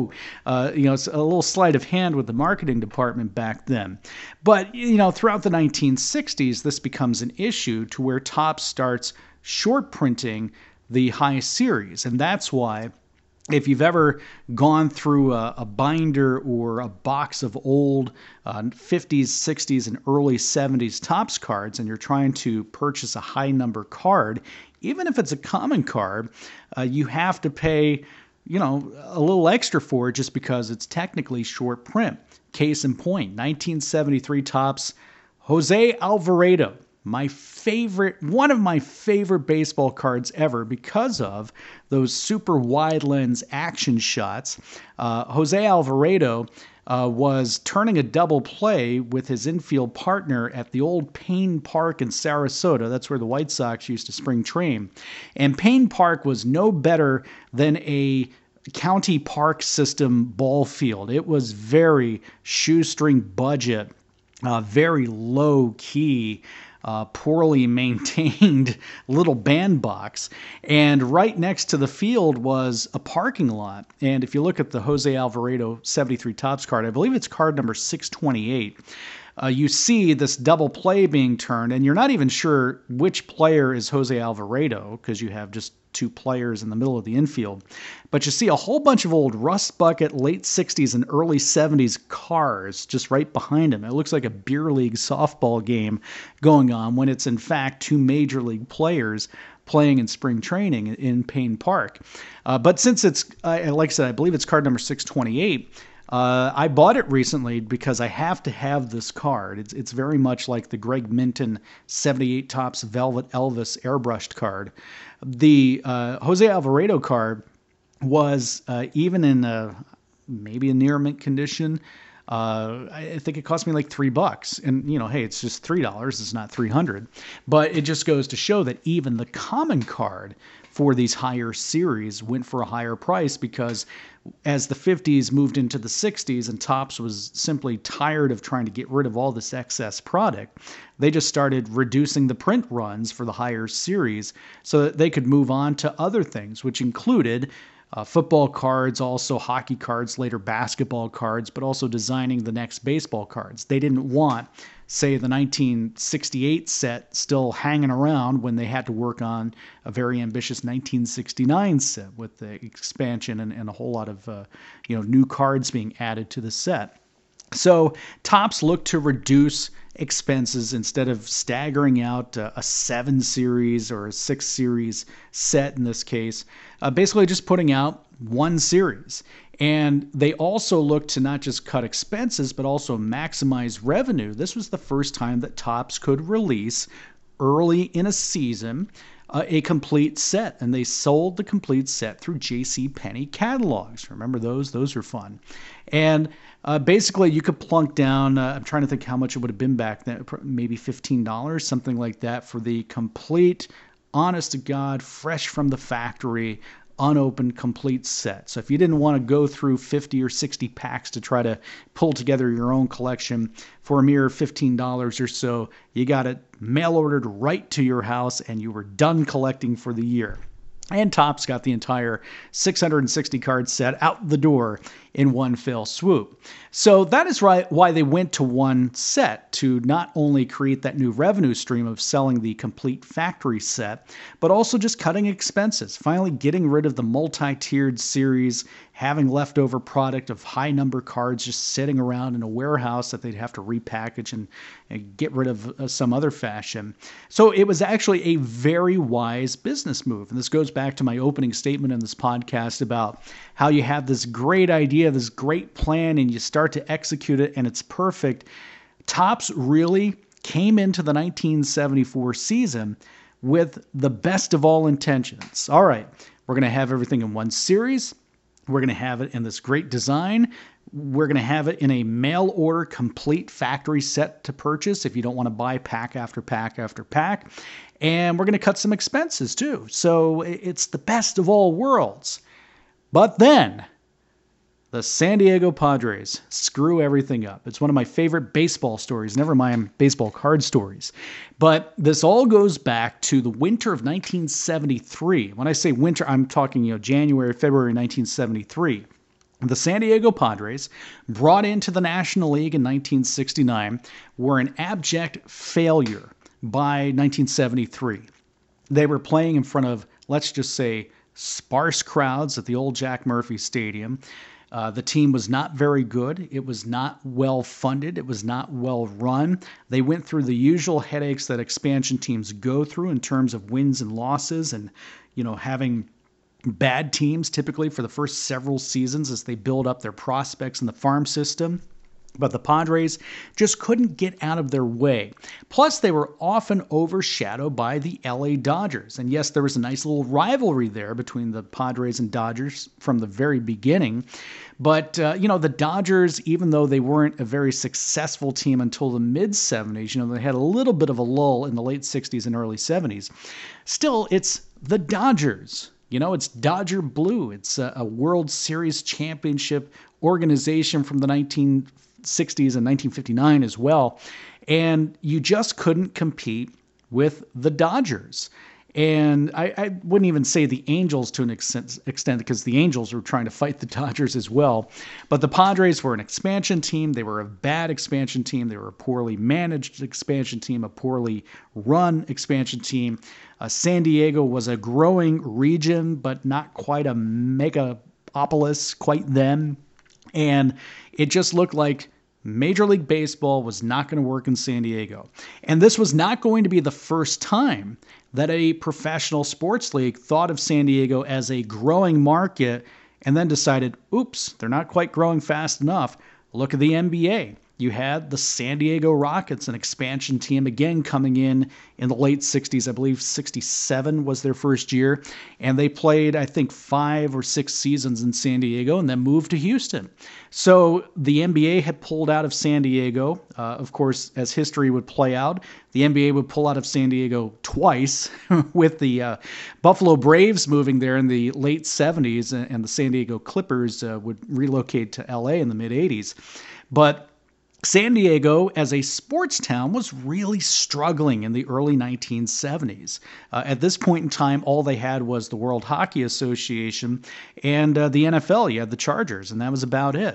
uh, you know, it's a little sleight of hand with the marketing department back then. But, you know, throughout the nineteen sixties, this becomes an issue to where Topps starts short printing the high series. And that's why, if you've ever gone through a, a binder or a box of old uh, fifties, sixties, and early seventies Topps cards, and you're trying to purchase a high number card, even if it's a common card, uh, you have to pay, you know, a little extra for it just because it's technically short print. Case in point, nineteen seventy-three Topps Jose Alvarado. my favorite, one of my favorite baseball cards ever because of those super wide lens action shots. Uh, Jose Alvarado uh, was turning a double play with his infield partner at the old Payne Park in Sarasota. That's where the White Sox used to spring train. And Payne Park was no better than a county park system ball field. It was very shoestring budget, uh, very low key, uh, poorly maintained little bandbox. And right next to the field was a parking lot. And if you look at the Jose Alvarado seventy-three Topps card, I believe it's card number six twenty-eight. Uh, you see this double play being turned, and you're not even sure which player is Jose Alvarado because you have just two players in the middle of the infield. But you see a whole bunch of old rust bucket late sixties and early seventies cars just right behind him. It looks like a beer league softball game going on when it's in fact two major league players playing in spring training in Payne Park. Uh, but since it's, uh, like I said, I believe it's card number six twenty-eight, Uh, I bought it recently because I have to have this card. It's it's very much like the Greg Minton seventy-eight Topps Velvet Elvis airbrushed card. The uh, Jose Alvarado card was uh, even in a, maybe a near mint condition. Uh, I think it cost me like three bucks, and you know, hey, it's just three dollars. It's not three hundred, but it just goes to show that even the common card for these higher series went for a higher price because as the fifties moved into the sixties and Topps was simply tired of trying to get rid of all this excess product, they just started reducing the print runs for the higher series so that they could move on to other things, which included uh, football cards, also hockey cards, later basketball cards, but also designing the next baseball cards. They didn't want, say, the nineteen sixty-eight set still hanging around when they had to work on a very ambitious nineteen sixty-nine set with the expansion and, and a whole lot of uh, you know new cards being added to the set. So Topps looked to reduce expenses instead of staggering out uh, a seven series or a six series set in this case, uh, basically just putting out one series. And they also looked to not just cut expenses, but also maximize revenue. This was the first time that Topps could release early in a season uh, a complete set, and they sold the complete set through JCPenney catalogs. Remember those? Those are fun. And uh, basically, you could plunk down, uh, I'm trying to think how much it would have been back then, maybe fifteen dollars, something like that, for the complete, honest to God, fresh from the factory, unopened complete set. So if you didn't want to go through fifty or sixty packs to try to pull together your own collection for a mere fifteen dollars or so, you got it mail ordered right to your house and you were done collecting for the year. And Topps got the entire six hundred sixty card set out the door in one fell swoop. So that is right why they went to one set, to not only create that new revenue stream of selling the complete factory set, but also just cutting expenses, finally getting rid of the multi-tiered series, having leftover product of high number cards just sitting around in a warehouse that they'd have to repackage and, and get rid of uh, some other fashion. So it was actually a very wise business move. And this goes back to my opening statement in this podcast about how you have this great idea, this great plan, and you start to execute it and it's perfect. Topps really came into the nineteen seventy-four season with the best of all intentions. All right, we're going to have everything in one series. We're going to have it in this great design. We're going to have it in a mail order complete factory set to purchase if you don't want to buy pack after pack after pack. And we're going to cut some expenses too. So it's the best of all worlds. But then the San Diego Padres screw everything up. It's one of my favorite baseball stories, never mind baseball card stories. But this all goes back to the winter of nineteen seventy-three. When I say winter, I'm talking, you know, January, February nineteen seventy-three. The San Diego Padres, brought into the National League in nineteen sixty-nine, were an abject failure by nineteen seventy-three. They were playing in front of, let's just say, sparse crowds at the old Jack Murphy Stadium. Uh, the team was not very good. It was not well funded. It was not well run. They went through the usual headaches that expansion teams go through in terms of wins and losses and, you know, having bad teams typically for the first several seasons as they build up their prospects in the farm system. But the Padres just couldn't get out of their way. Plus, they were often overshadowed by the L A Dodgers. And yes, there was a nice little rivalry there between the Padres and Dodgers from the very beginning. But, uh, you know, the Dodgers, even though they weren't a very successful team until the mid-seventies, you know, they had a little bit of a lull in the late sixties and early seventies. Still, it's the Dodgers. You know, it's Dodger Blue. It's a, a World Series championship organization from the nineteen sixties and nineteen fifty-nine as well. And you just couldn't compete with the Dodgers. And I, I wouldn't even say the Angels to an extent, extent because the Angels were trying to fight the Dodgers as well. But the Padres were an expansion team. They were a bad expansion team. They were a poorly managed expansion team, a poorly run expansion team. Uh, San Diego was a growing region, but not quite a megapolis quite then. And it just looked like Major League Baseball was not going to work in San Diego. And this was not going to be the first time that a professional sports league thought of San Diego as a growing market and then decided, oops, they're not quite growing fast enough. Look at the N B A. You had the San Diego Rockets, an expansion team, again coming in in the late sixties. I believe sixty-seven was their first year. And they played, I think, five or six seasons in San Diego and then moved to Houston. So the N B A had pulled out of San Diego. Uh, of course, as history would play out, the N B A would pull out of San Diego twice with the uh, Buffalo Braves moving there in the late seventies, and, and the San Diego Clippers uh, would relocate to L A in the mid-eighties. But San Diego, as a sports town, was really struggling in the early nineteen seventies. Uh, at this point in time, all they had was the World Hockey Association and uh, the N F L. You had the Chargers, and that was about it.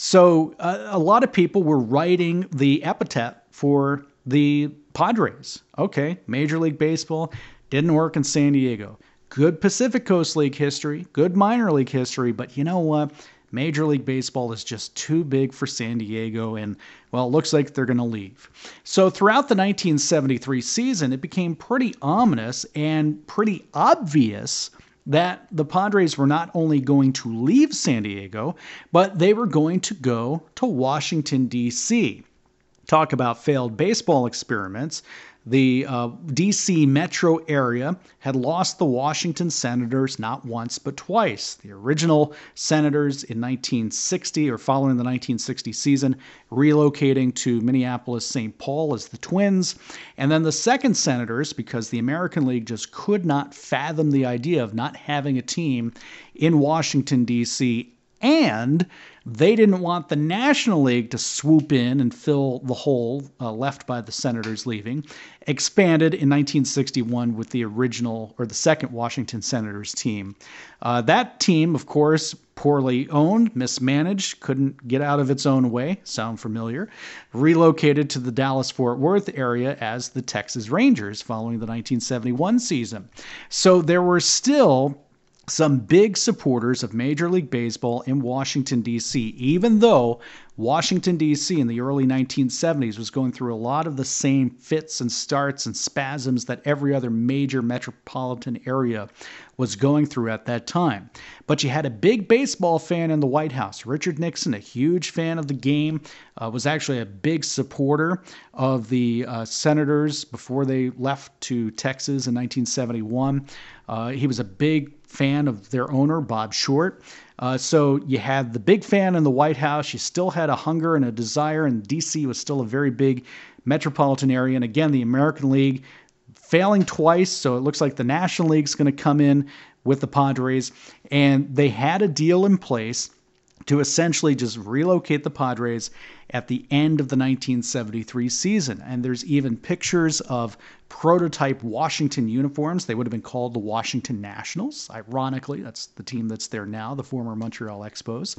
So uh, a lot of people were writing the epithet for the Padres. Okay, Major League Baseball didn't work in San Diego. Good Pacific Coast League history, good minor league history, but you know what? Major League Baseball is just too big for San Diego, and, well, it looks like they're going to leave. So throughout the nineteen seventy-three season, it became pretty ominous and pretty obvious that the Padres were not only going to leave San Diego, but they were going to go to Washington, D C Talk about failed baseball experiments. The uh, D C metro area had lost the Washington Senators not once but twice. The original Senators in nineteen sixty, or following the nineteen sixty season, relocating to Minneapolis Saint Paul as the Twins. And then the second Senators, because the American League just could not fathom the idea of not having a team in Washington, D C, and they didn't want the National League to swoop in and fill the hole uh, left by the Senators leaving, expanded in nineteen sixty-one with the original, or the second Washington Senators team. Uh, that team, of course, poorly owned, mismanaged, couldn't get out of its own way, sound familiar, relocated to the Dallas-Fort Worth area as the Texas Rangers following the nineteen seventy-one season. So there were still some big supporters of Major League Baseball in Washington, D C, even though Washington, D C in the early nineteen seventies was going through a lot of the same fits and starts and spasms that every other major metropolitan area was going through at that time. But you had a big baseball fan in the White House. Richard Nixon, a huge fan of the game, uh, was actually a big supporter of the uh, Senators before they left to Texas in nineteen seventy-one. Uh, he was a big fan of their owner, Bob Short. Uh, so you had the big fan in the White House. You still had a hunger and a desire, and D C was still a very big metropolitan area. And again, the American League failing twice, so it looks like the National League's going to come in with the Padres. And they had a deal in place to essentially just relocate the Padres at the end of the nineteen seventy-three season. And there's even pictures of prototype Washington uniforms. They would have been called the Washington Nationals. Ironically, that's the team that's there now, the former Montreal Expos.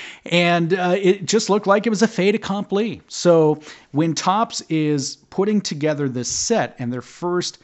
And uh, it just looked like it was a fait accompli. So when Topps is putting together this set, and their first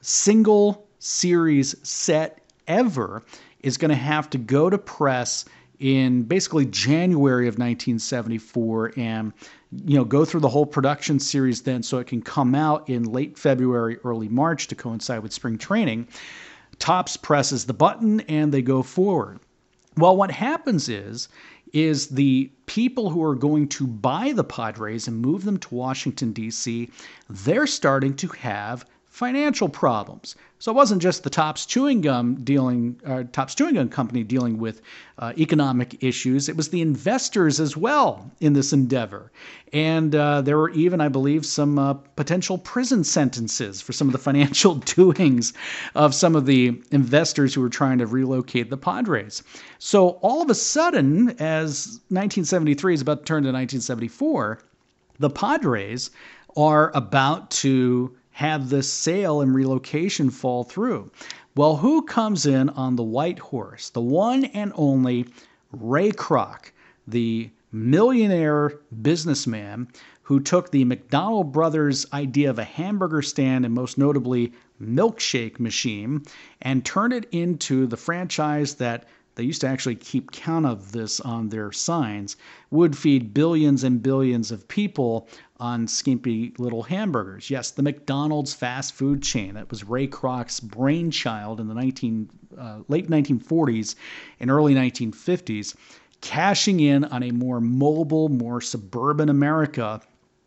single series set ever is going to have to go to press in basically January of nineteen seventy-four, and you know go through the whole production series then so it can come out in late February, early March to coincide with spring training. Topps presses the button and they go forward. Well, what happens is, is the people who are going to buy the Padres and move them to Washington, D C, they're starting to have financial problems. So it wasn't just the Topps Chewing Gum dealing, uh, Topps Chewing Gum Company dealing with uh, economic issues. It was the investors as well in this endeavor. And uh, there were even, I believe, some uh, potential prison sentences for some of the financial doings of some of the investors who were trying to relocate the Padres. So all of a sudden, as nineteen seventy-three is about to turn to nineteen seventy-four, the Padres are about to have this sale and relocation fall through. Well, who comes in on the white horse? The one and only Ray Kroc, the millionaire businessman who took the McDonald brothers' idea of a hamburger stand and most notably milkshake machine and turned it into the franchise that they used to actually keep count of this on their signs, would feed billions and billions of people on skimpy little hamburgers. Yes, the McDonald's fast food chain. That was Ray Kroc's brainchild in the nineteen, uh, late nineteen forties and early nineteen fifties, cashing in on a more mobile, more suburban America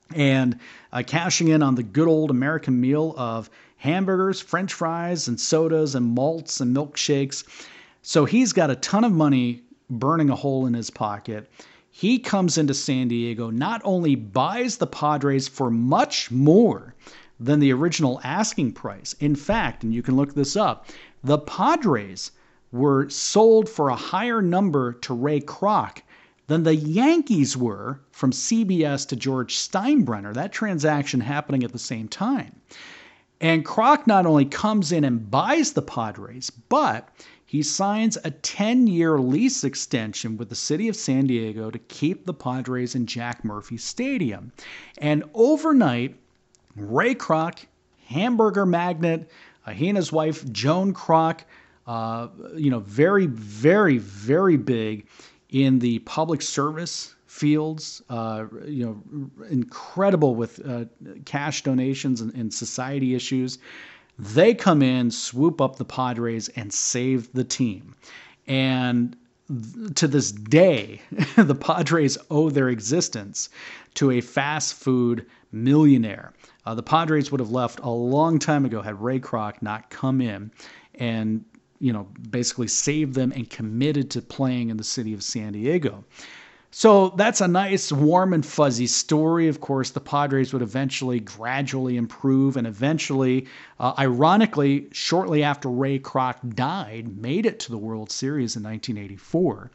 and uh, cashing in on the good old American meal of hamburgers, French fries, and sodas, and malts, and milkshakes. So he's got a ton of money burning a hole in his pocket. He comes into San Diego, not only buys the Padres for much more than the original asking price. In fact, and you can look this up, the Padres were sold for a higher number to Ray Kroc than the Yankees were from C B S to George Steinbrenner, that transaction happening at the same time. And Kroc not only comes in and buys the Padres, but he signs a ten-year lease extension with the city of San Diego to keep the Padres in Jack Murphy Stadium. And overnight, Ray Kroc, hamburger magnate, uh, he and his wife, Joan Kroc, uh, you know, very, very, very big in the public service fields, uh, you know, incredible with uh, cash donations and, and society issues. They come in, swoop up the Padres, and save the team. And th- to this day, the Padres owe their existence to a fast food millionaire. Uh, the Padres would have left a long time ago had Ray Kroc not come in and, you know, basically saved them and committed to playing in the city of San Diego. So that's a nice, warm and fuzzy story. Of course, the Padres would eventually gradually improve and eventually, uh, ironically, shortly after Ray Kroc died, made it to the World Series in nineteen eighty-four.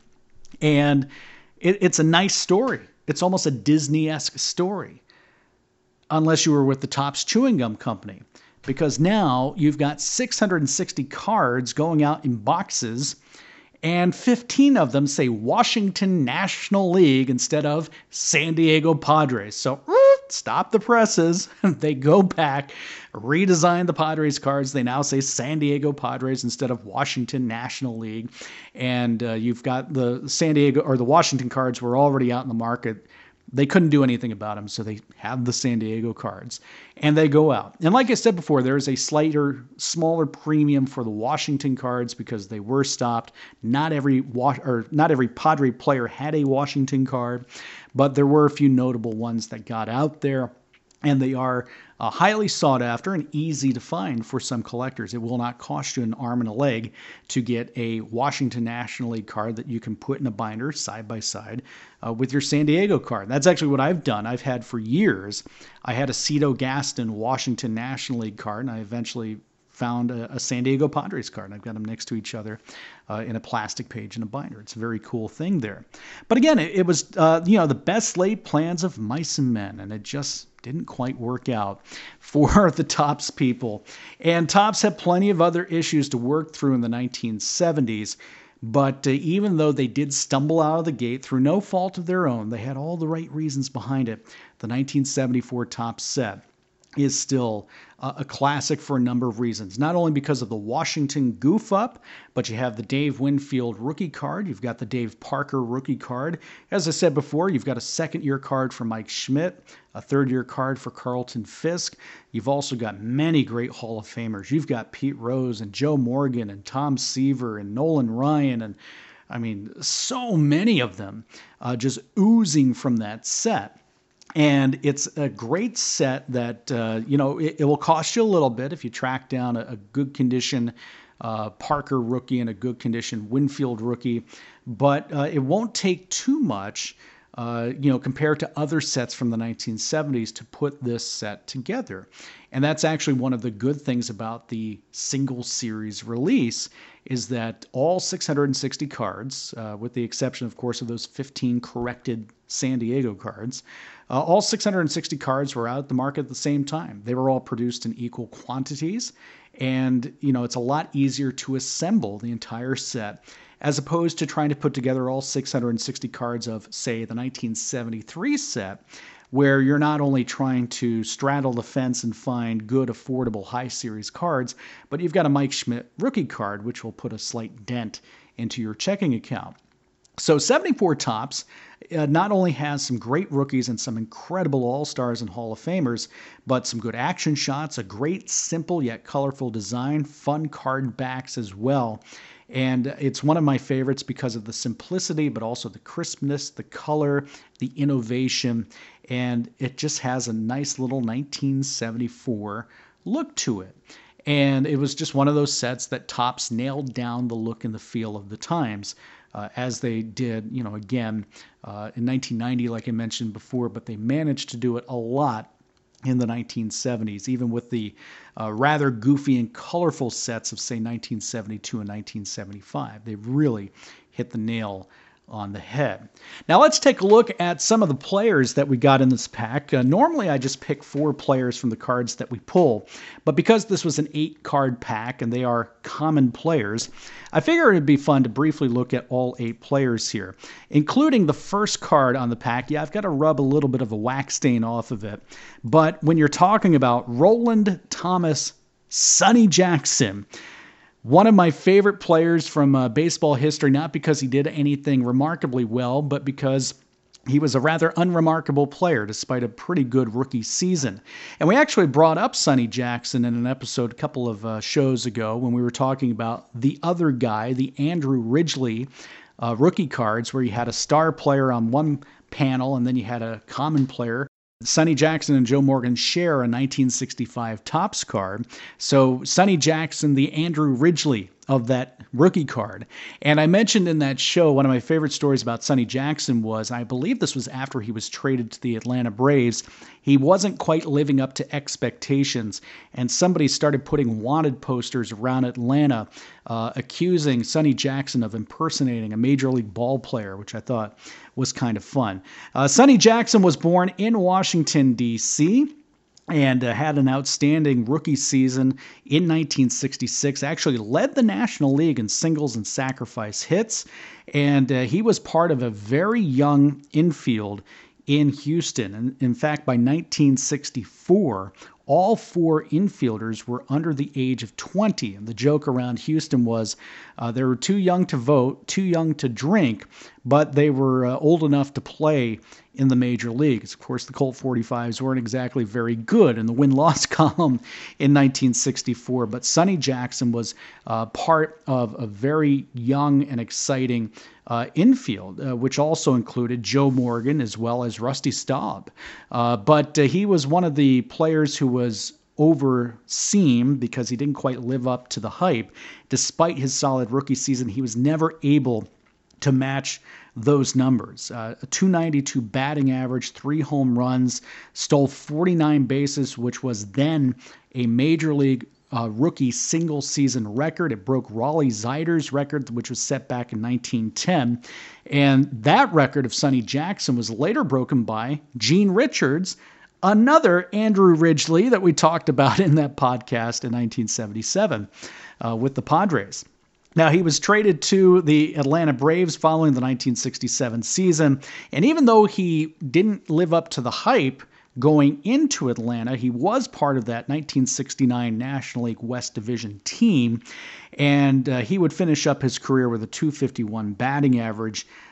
And it, it's a nice story. It's almost a Disney-esque story, unless you were with the Topps Chewing Gum Company, because now you've got six hundred sixty cards going out in boxes, and fifteen of them say Washington National League instead of San Diego Padres. So stop the presses. They go back, redesign the Padres cards. They now say San Diego Padres instead of Washington National League. And uh, you've got the San Diego or the Washington cards were already out in the market. They couldn't do anything about them, so they have the San Diego cards, and they go out. And like I said before, there is a slighter, smaller premium for the Washington cards because they were stopped. Not every or not every Padre player had a Washington card, but there were a few notable ones that got out there, and they are uh, highly sought after and easy to find for some collectors. It will not cost you an arm and a leg to get a Washington National League card that you can put in a binder side by side uh, with your San Diego card. That's actually what I've done. I've had for years. I had a Cito Gaston Washington National League card, and I eventually found a, a San Diego Padres card, and I've got them next to each other uh, in a plastic page in a binder. It's a very cool thing there. But again, it, it was uh, you know the best laid plans of mice and men, and it just didn't quite work out for the Topps people. And Topps had plenty of other issues to work through in the nineteen seventies. But uh, even though they did stumble out of the gate through no fault of their own, they had all the right reasons behind it. The nineteen seventy-four Topps set is still uh, a classic for a number of reasons. Not only because of the Washington goof up, but you have the Dave Winfield rookie card. You've got the Dave Parker rookie card. As I said before, you've got a second-year card for Mike Schmidt, a third-year card for Carlton Fisk. You've also got many great Hall of Famers. You've got Pete Rose and Joe Morgan and Tom Seaver and Nolan Ryan and I mean, so many of them uh, just oozing from that set. And it's a great set that, uh, you know, it, it will cost you a little bit if you track down a, a good condition uh, Parker rookie and a good condition Winfield rookie. But uh, it won't take too much, uh, you know, compared to other sets from the nineteen seventies to put this set together. And that's actually one of the good things about the single series release is that all six hundred sixty cards, uh, with the exception, of course, of those fifteen corrected San Diego cards, uh, all six hundred sixty cards were out at the market at the same time. They were all produced in equal quantities, and you know it's a lot easier to assemble the entire set as opposed to trying to put together all six hundred sixty cards of, say, the nineteen seventy-three set, where you're not only trying to straddle the fence and find good, affordable, high series cards, but you've got a Mike Schmidt rookie card, which will put a slight dent into your checking account. So seventy-four Topps uh, not only has some great rookies and some incredible All-Stars and Hall of Famers, but some good action shots, a great simple yet colorful design, fun card backs as well. And it's one of my favorites because of the simplicity, but also the crispness, the color, the innovation, and it just has a nice little nineteen seventy-four look to it. And it was just one of those sets that Topps nailed down the look and the feel of the times, uh, as they did, you know, again, uh, in nineteen ninety, like I mentioned before, but they managed to do it a lot in the nineteen seventies, even with the uh, rather goofy and colorful sets of, say, nineteen seventy-two and nineteen seventy-five. They really hit the nail on the head. Now let's take a look at some of the players that we got in this pack. Uh, normally I just pick four players from the cards that we pull, but because this was an eight card pack and they are common players, I figure it'd be fun to briefly look at all eight players here, including the first card on the pack. Yeah, I've got to rub a little bit of a wax stain off of it, but when you're talking about Roland Thomas Sonny Jackson, one of my favorite players from uh, baseball history, not because he did anything remarkably well, but because he was a rather unremarkable player despite a pretty good rookie season. And we actually brought up Sonny Jackson in an episode a couple of uh, shows ago when we were talking about the other guy, the Andrew Ridgely uh, rookie cards, where you had a star player on one panel and then you had a common player. Sonny Jackson and Joe Morgan share a nineteen sixty-five Topps card. So Sonny Jackson, the Andrew Ridgely of that rookie card. And I mentioned in that show, one of my favorite stories about Sonny Jackson was, I believe this was after he was traded to the Atlanta Braves, he wasn't quite living up to expectations, and somebody started putting wanted posters around Atlanta uh, accusing Sonny Jackson of impersonating a Major League ball player, which I thought was kind of fun. Uh, Sonny Jackson was born in Washington, D C, and uh, had an outstanding rookie season in nineteen sixty-six, actually led the National League in singles and sacrifice hits, and uh, he was part of a very young infield in Houston. And in fact, by nineteen sixty-four, all four infielders were under the age of twenty. And the joke around Houston was uh, they were too young to vote, too young to drink, but they were uh, old enough to play in the major leagues. Of course, the Colt forty-fives weren't exactly very good in the win-loss column in nineteen sixty-four, but Sonny Jackson was uh, part of a very young and exciting uh, infield, uh, which also included Joe Morgan as well as Rusty Staub. Uh, but uh, he was one of the players who was overseen because he didn't quite live up to the hype. Despite his solid rookie season, he was never able to match those numbers. Uh, a two ninety-two batting average, three home runs, stole forty-nine bases, which was then a major league uh, rookie single season record. It broke Raleigh Zeider's record, which was set back in nineteen ten. And that record of Sonny Jackson was later broken by Gene Richards, another Andrew Ridgely that we talked about in that podcast in nineteen seventy-seven uh, with the Padres. Now, he was traded to the Atlanta Braves following the nineteen sixty-seven season, and even though he didn't live up to the hype going into Atlanta, he was part of that nineteen sixty-nine National League West Division team, and uh, he would finish up his career with a two fifty-one batting average.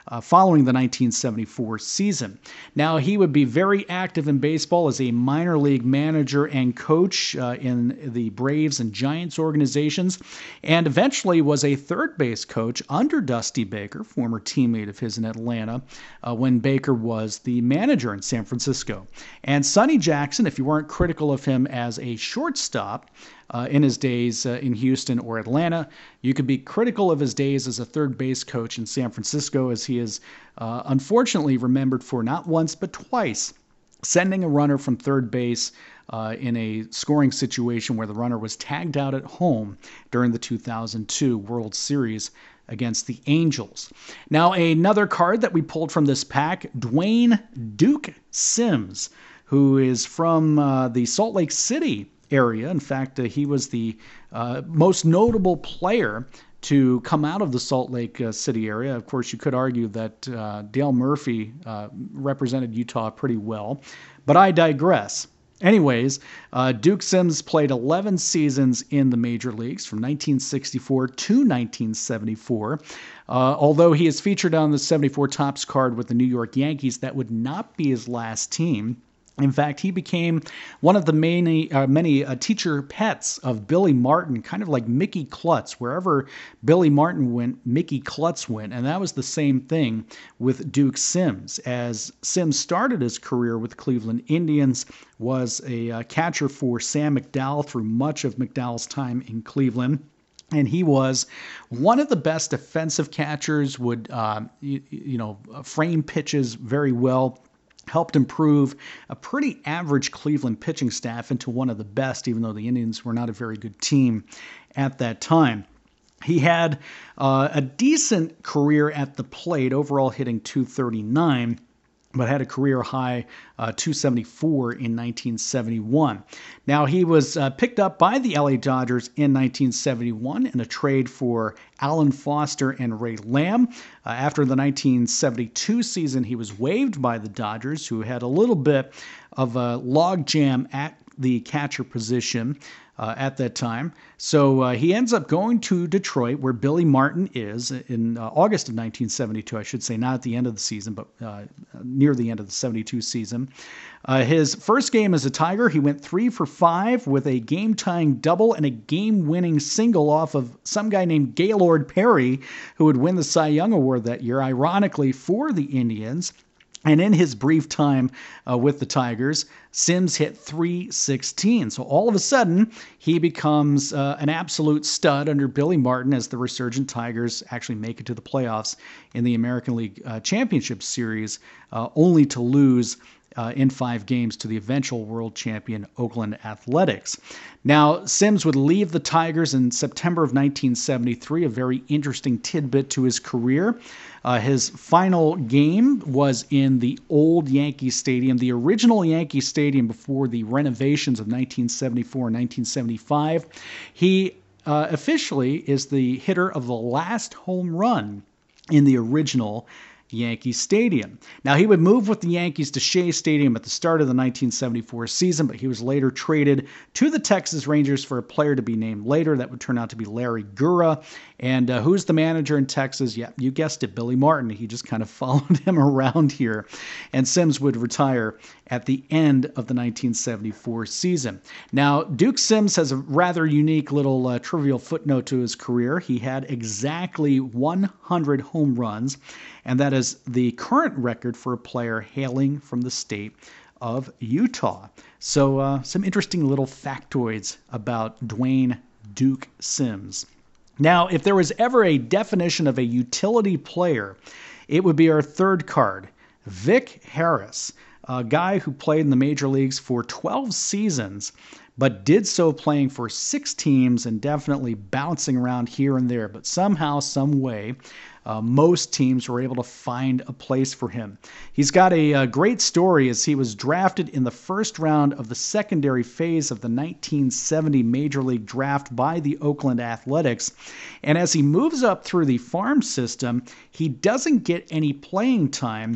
uh, following the nineteen seventy-four season. Now, he would be very active in baseball as a minor league manager and coach uh, in the Braves and Giants organizations, and eventually was a third base coach under Dusty Baker, former teammate of his in Atlanta, uh, when Baker was the manager in San Francisco. And Sonny Jackson, if you weren't critical of him as a shortstop uh, in his days uh, in Houston or Atlanta, you could be critical of his days as a third base coach in San Francisco, as he is uh, unfortunately remembered for not once but twice sending a runner from third base uh, in a scoring situation where the runner was tagged out at home during the two thousand two World Series against the Angels. Now, another card that we pulled from this pack, Dwayne Duke Sims, who is from uh, the Salt Lake City area. In fact, uh, he was the uh, most notable player to come out of the Salt Lake uh, City area. Of course, you could argue that uh, Dale Murphy uh, represented Utah pretty well, but I digress. Anyways, uh, Duke Sims played eleven seasons in the major leagues from nineteen sixty-four to nineteen seventy-four. Uh, although he is featured on the seventy-four Topps card with the New York Yankees, that would not be his last team. In fact, he became one of the many, uh, many uh, teacher pets of Billy Martin, kind of like Mickey Klutz. Wherever Billy Martin went, Mickey Klutz went. And that was the same thing with Duke Sims. As Sims started his career with the Cleveland Indians, was a uh, catcher for Sam McDowell through much of McDowell's time in Cleveland. And he was one of the best defensive catchers, would, uh, you, you know, frame pitches very well. Helped improve a pretty average Cleveland pitching staff into one of the best, even though the Indians were not a very good team at that time. He had uh, a decent career at the plate, overall hitting two thirty-nine, but had a career high uh, two seventy-four in nineteen seventy-one. Now, he was uh, picked up by the L A Dodgers in nineteen seventy-one in a trade for Alan Foster and Ray Lamb. Uh, after the nineteen seventy-two season, he was waived by the Dodgers, who had a little bit of a logjam at the catcher position uh, at that time. So uh, he ends up going to Detroit, where Billy Martin is, in uh, August of nineteen seventy-two, I should say, not at the end of the season, but uh, near the end of the seventy-two season. Uh, his first game as a Tiger, he went three for five with a game-tying double and a game-winning single off of some guy named Gaylord Perry, who would win the Cy Young Award that year, ironically, for the Indians. And in his brief time uh, with the Tigers, Sims hit three sixteen. So all of a sudden, he becomes uh, an absolute stud under Billy Martin as the resurgent Tigers actually make it to the playoffs in the American League uh, Championship Series, uh, only to lose Uh, in five games to the eventual world champion Oakland Athletics. Now, Sims would leave the Tigers in September of nineteen seventy-three, a very interesting tidbit to his career. Uh, his final game was in the old Yankee Stadium, the original Yankee Stadium before the renovations of nineteen seventy-four and nineteen seventy-five. He uh, officially is the hitter of the last home run in the original Yankee Stadium. Now, he would move with the Yankees to Shea Stadium at the start of the nineteen seventy-four season, but he was later traded to the Texas Rangers for a player to be named later. That would turn out to be Larry Gura. And uh, who's the manager in Texas? Yeah, you guessed it, Billy Martin. He just kind of followed him around here. And Sims would retire at the end of the nineteen seventy-four season. Now, Duke Sims has a rather unique little uh, trivial footnote to his career. He had exactly one hundred home runs, and that is the current record for a player hailing from the state of Utah. So uh, some interesting little factoids about Dwayne Duke Sims. Now, if there was ever a definition of a utility player, it would be our third card, Vic Harris, a guy who played in the major leagues for twelve seasons, but did so playing for six teams and definitely bouncing around here and there. But somehow, some way, uh, most teams were able to find a place for him. He's got a, a great story, as he was drafted in the first round of the secondary phase of the nineteen seventy Major League Draft by the Oakland Athletics. And as he moves up through the farm system, he doesn't get any playing time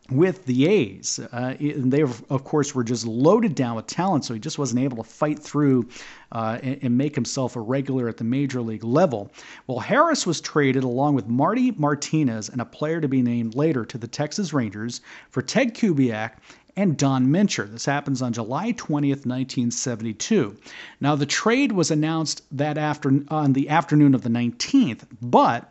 with the A's. Uh, and they, of course, were just loaded down with talent, so he just wasn't able to fight through uh, and, and make himself a regular at the major league level. Well, Harris was traded along with Marty Martinez and a player to be named later to the Texas Rangers for Ted Kubiak and Don Mincher. This happens on July twentieth, nineteen seventy-two. Now, the trade was announced that after, on the afternoon of the nineteenth, but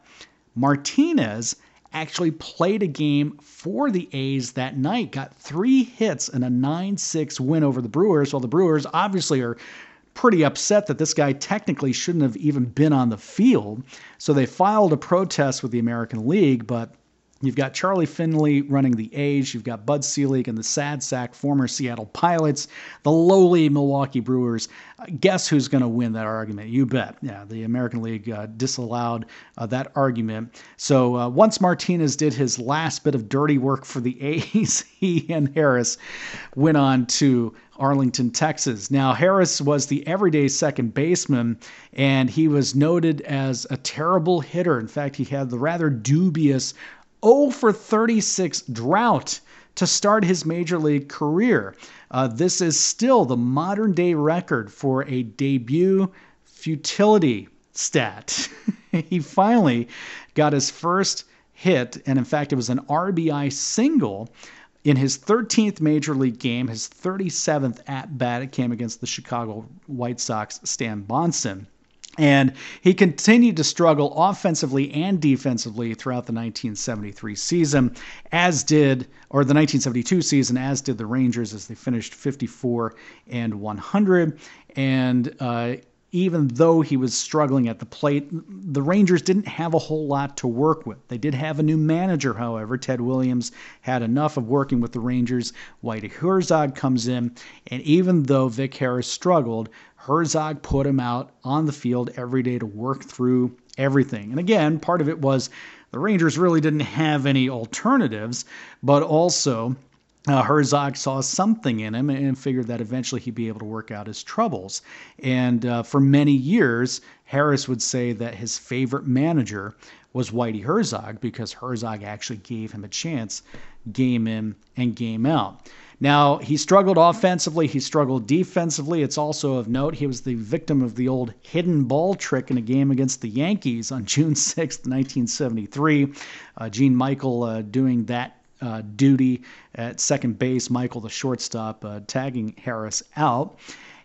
Martinez actually played a game for the A's that night, got three hits and a nine six win over the Brewers, while the Brewers obviously are pretty upset that this guy technically shouldn't have even been on the field. So they filed a protest with the American League, but you've got Charlie Finley running the A's. You've got Bud Selig and the Sad Sack former Seattle Pilots, the lowly Milwaukee Brewers. Uh, guess who's going to win that argument? You bet. Yeah, the American League uh, disallowed uh, that argument. So uh, once Martinez did his last bit of dirty work for the A's, he and Harris went on to Arlington, Texas. Now, Harris was the everyday second baseman, and he was noted as a terrible hitter. In fact, he had the rather dubious oh for thirty-six drought to start his major league career. Uh, this is still the modern day record for a debut futility stat. He finally got his first hit, and in fact, it was an R B I single in his thirteenth major league game, his thirty-seventh at bat. It came against the Chicago White Sox, Stan Bonson. And he continued to struggle offensively and defensively throughout the nineteen seventy-three season, as did, or the nineteen seventy-two season, as did the Rangers, as they finished fifty-four and one hundred. And uh, even though he was struggling at the plate, the Rangers didn't have a whole lot to work with. They did have a new manager, however. Ted Williams had enough of working with the Rangers. Whitey Herzog comes in, and even though Vic Harris struggled, Herzog put him out on the field every day to work through everything. And again, part of it was the Rangers really didn't have any alternatives, but also uh, Herzog saw something in him and figured that eventually he'd be able to work out his troubles. And uh, for many years, Harris would say that his favorite manager was Whitey Herzog because Herzog actually gave him a chance game in and game out. Now, he struggled offensively. He struggled defensively. It's also of note he was the victim of the old hidden ball trick in a game against the Yankees on June sixth, nineteen seventy-three. Uh, Gene Michael uh, doing that uh, duty at second base. Michael, the shortstop, uh, tagging Harris out.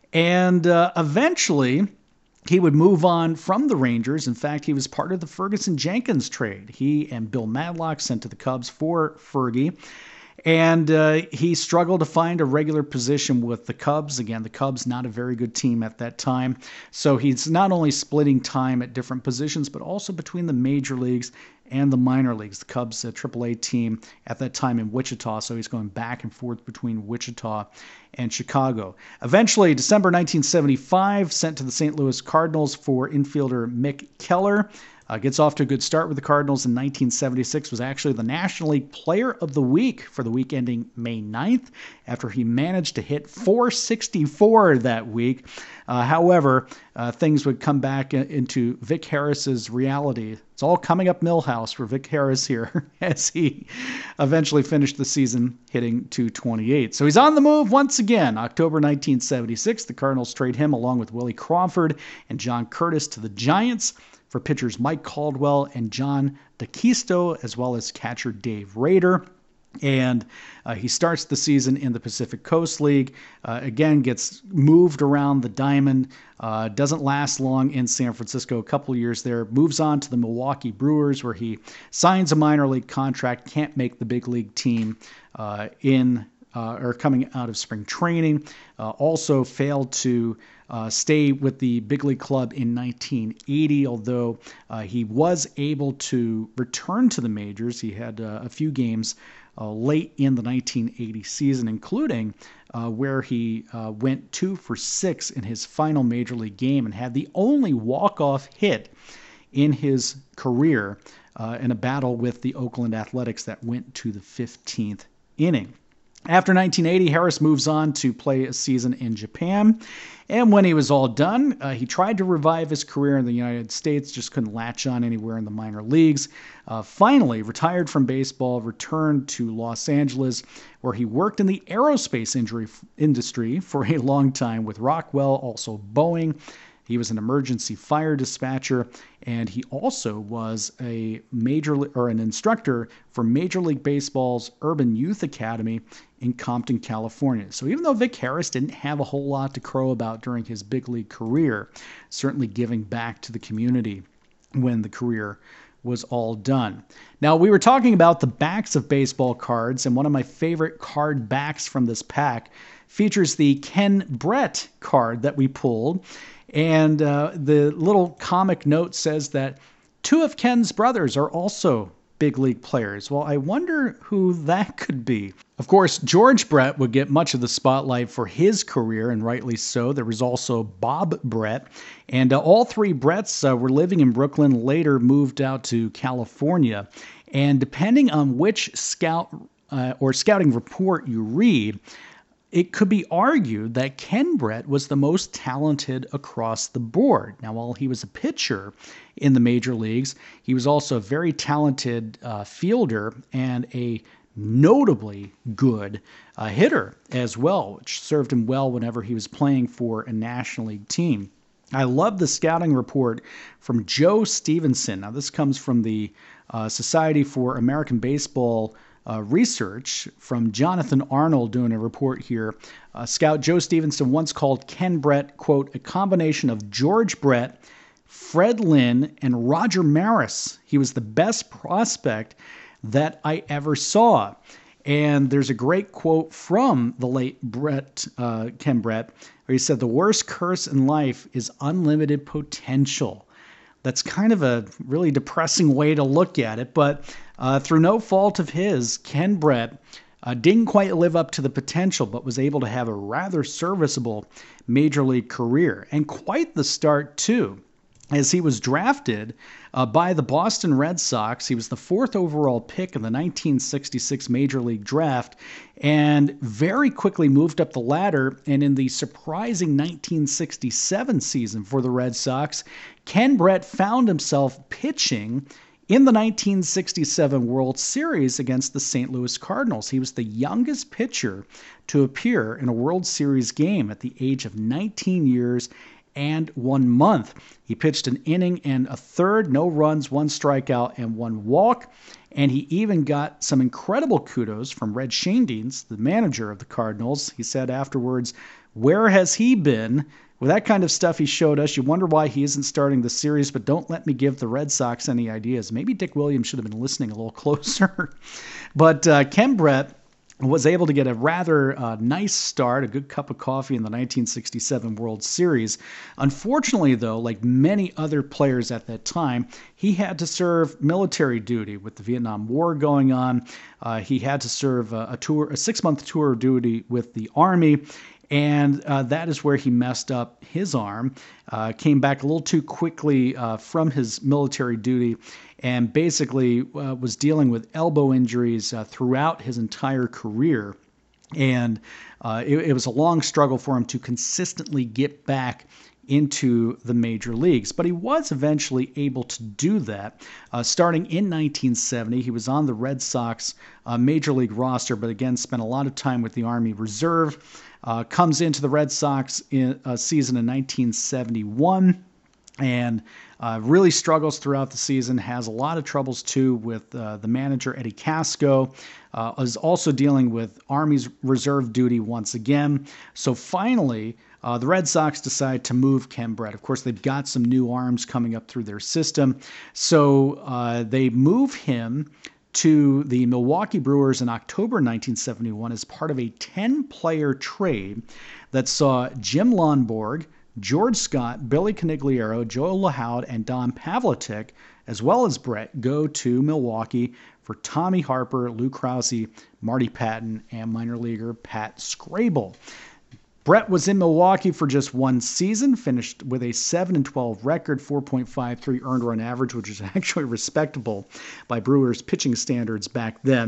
And uh, eventually, he would move on from the Rangers. In fact, he was part of the Ferguson-Jenkins trade. He and Bill Madlock sent to the Cubs for Fergie. And uh, he struggled to find a regular position with the Cubs. Again, the Cubs, not a very good team at that time. So he's not only splitting time at different positions, but also between the major leagues and the minor leagues. The Cubs, a triple A team at that time in Wichita, so he's going back and forth between Wichita and Chicago. Eventually, December nineteen seventy-five, sent to the Saint Louis Cardinals for infielder Mick Keller. Uh, gets off to a good start with the Cardinals in nineteen seventy-six, was actually the National League Player of the Week for the week ending May ninth, after he managed to hit four sixty-four that week. Uh, however, uh, things would come back into Vic Harris's reality. It's all coming up Millhouse for Vic Harris here as he eventually finished the season hitting two twenty-eight. So he's on the move once again. October nineteen seventy-six, the Cardinals trade him along with Willie Crawford and John Curtis to the Giants for pitchers Mike Caldwell and John DeKisto, as well as catcher Dave Rader. And uh, he starts the season in the Pacific Coast League. Uh, again, gets moved around the diamond. Uh, doesn't last long in San Francisco, a couple of years there. Moves on to the Milwaukee Brewers, where he signs a minor league contract. Can't make the big league team uh, in uh, or coming out of spring training. Uh, also failed to Uh, stay with the big league club in nineteen eighty, although uh, he was able to return to the majors. He had uh, a few games uh, late in the nineteen eighty season, including uh, where he uh, went two for six in his final major league game and had the only walk-off hit in his career uh, in a battle with the Oakland Athletics that went to the fifteenth inning. After nineteen eighty, Harris moves on to play a season in Japan. And when he was all done, uh, he tried to revive his career in the United States, just couldn't latch on anywhere in the minor leagues. Uh, finally, retired from baseball, returned to Los Angeles, where he worked in the aerospace injury industry for a long time with Rockwell, also Boeing. He was an emergency fire dispatcher, and he also was a major or an instructor for Major League Baseball's Urban Youth Academy in Compton, California. So even though Vic Harris didn't have a whole lot to crow about during his big league career, certainly giving back to the community when the career was all done. Now, we were talking about the backs of baseball cards, and one of my favorite card backs from this pack features the Ken Brett card that we pulled. And uh, the little comic note says that two of Ken's brothers are also big league players. Well, I wonder who that could be. Of course, George Brett would get much of the spotlight for his career, and rightly so. There was also Bob Brett. And uh, all three Bretts uh, were living in Brooklyn, later moved out to California. And depending on which scout uh, or scouting report you read, it could be argued that Ken Brett was the most talented across the board. Now, while he was a pitcher in the major leagues, he was also a very talented uh, fielder and a notably good uh, hitter as well, which served him well whenever he was playing for a National League team. I love the scouting report from Joe Stevenson. Now, this comes from the uh, Society for American Baseball Uh, research from Jonathan Arnold doing a report here. Uh, Scout Joe Stevenson once called Ken Brett, quote, a combination of George Brett, Fred Lynn, and Roger Maris. He was the best prospect that I ever saw. And there's a great quote from the late Brett, uh, Ken Brett, where he said, the worst curse in life is unlimited potential. That's kind of a really depressing way to look at it, but uh, through no fault of his, Ken Brett uh, didn't quite live up to the potential, but was able to have a rather serviceable major league career, and quite the start too. As he was drafted uh, by the Boston Red Sox, he was the fourth overall pick in the nineteen sixty-six Major League Draft, and very quickly moved up the ladder. And in the surprising nineteen sixty-seven season for the Red Sox, Ken Brett found himself pitching in the nineteen sixty-seven World Series against the Saint Louis Cardinals. He was the youngest pitcher to appear in a World Series game at the age of nineteen years and one month. He pitched an inning and a third, no runs, one strikeout, and one walk. And he even got some incredible kudos from Red Schoendienst, the manager of the Cardinals. He said afterwards, where has he been? With that kind of stuff he showed us, you wonder why he isn't starting the series, but don't let me give the Red Sox any ideas. Maybe Dick Williams should have been listening a little closer. But uh, Ken Brett was able to get a rather uh, nice start, a good cup of coffee in the nineteen sixty-seven World Series. Unfortunately, though, like many other players at that time, he had to serve military duty with the Vietnam War going on. Uh, he had to serve a, a tour, a six-month tour of duty with the Army. And uh, that is where he messed up his arm, uh, came back a little too quickly uh, from his military duty, and basically uh, was dealing with elbow injuries uh, throughout his entire career. And uh, it, it was a long struggle for him to consistently get back into the major leagues. But he was eventually able to do that. Uh, starting in nineteen seventy, he was on the Red Sox uh, major league roster, but again, spent a lot of time with the Army Reserve. Uh, comes into the Red Sox in a season in nineteen seventy-one and uh, really struggles throughout the season, has a lot of troubles too with uh, the manager, Eddie Casco, uh, is also dealing with Army's reserve duty once again. So finally, uh, the Red Sox decide to move Ken Brett. Of course, they've got some new arms coming up through their system. So uh, they move him to the Milwaukee Brewers in October nineteen seventy-one as part of a ten-player trade that saw Jim Lonborg, George Scott, Billy Conigliaro, Joe LaHoud, and Don Pavlitic, as well as Brett, go to Milwaukee for Tommy Harper, Lou Krause, Marty Patton, and minor leaguer Pat Scrabel. Brett was in Milwaukee for just one season, finished with a seven and twelve record, four point five three earned run average, which is actually respectable by Brewers pitching standards back then.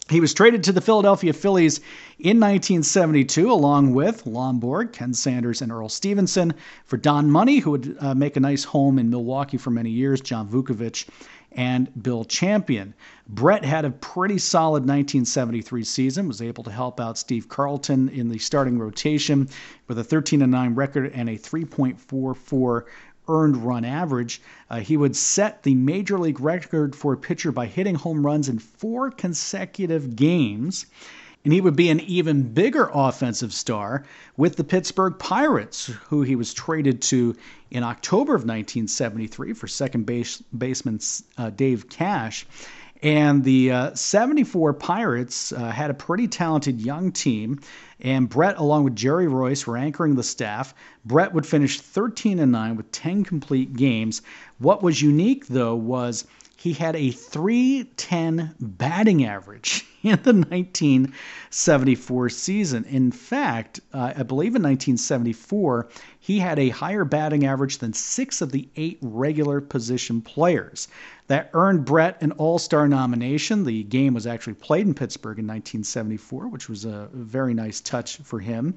He was traded to the Philadelphia Phillies in nineteen seventy-two, along with Lon Borg, Ken Sanders, and Earl Stevenson, for Don Money, who would uh, make a nice home in Milwaukee for many years, John Vukovich, and Bill Champion. Brett had a pretty solid nineteen seventy-three season, was able to help out Steve Carlton in the starting rotation with a thirteen and nine record and a three point four four earned run average. Uh, he would set the major league record for a pitcher by hitting home runs in four consecutive games. And he would be an even bigger offensive star with the Pittsburgh Pirates, who he was traded to in October of nineteen seventy-three for second base, baseman uh, Dave Cash. And the uh, seventy-four Pirates uh, had a pretty talented young team, and Brett, along with Jerry Royce, were anchoring the staff. Brett would finish thirteen and nine with ten complete games. What was unique, though, was he had a three ten batting average in the nineteen seventy-four season. In fact, uh, I believe in nineteen seventy-four, he had a higher batting average than six of the eight regular position players. That earned Brett an All-Star nomination. The game was actually played in Pittsburgh in nineteen seventy-four, which was a very nice touch for him.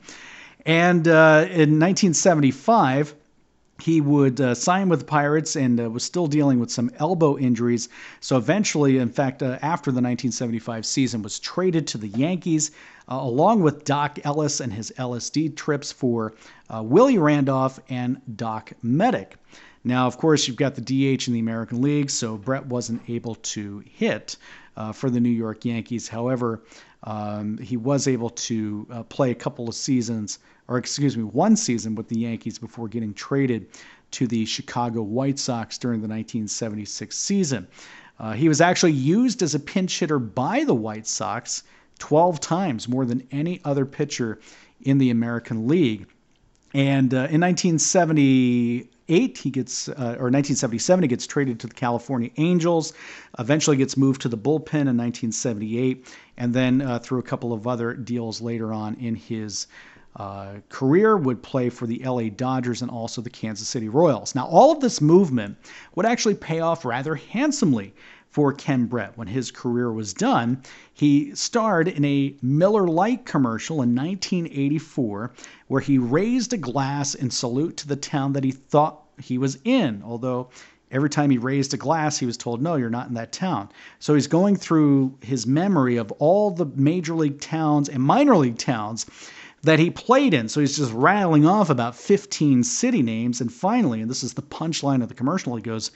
And uh, in nineteen seventy-five, he would uh, sign with the Pirates and uh, was still dealing with some elbow injuries. So eventually, in fact, uh, after the nineteen seventy-five season, was traded to the Yankees, uh, along with Doc Ellis and his L S D trips for uh, Willie Randolph and Doc Medic. Now, of course, you've got the D H in the American League, so Brett wasn't able to hit uh, for the New York Yankees. However, um, he was able to uh, play a couple of seasons, or excuse me, one season with the Yankees before getting traded to the Chicago White Sox during the nineteen seventy-six season. Uh, he was actually used as a pinch hitter by the White Sox twelve times, more than any other pitcher in the American League. And uh, in nineteen seventy-eight, he gets, uh, or nineteen seventy-seven, he gets traded to the California Angels, eventually gets moved to the bullpen in nineteen seventy-eight, and then uh, through a couple of other deals later on in his uh, career, would play for the L A Dodgers and also the Kansas City Royals. Now, all of this movement would actually pay off rather handsomely for Ken Brett. When his career was done, he starred in a Miller Lite commercial in nineteen eighty-four, where he raised a glass in salute to the town that he thought he was in, although every time he raised a glass, he was told, no, you're not in that town. So he's going through his memory of all the major league towns and minor league towns that he played in. So he's just rattling off about fifteen city names. And finally, and this is the punchline of the commercial, he goes,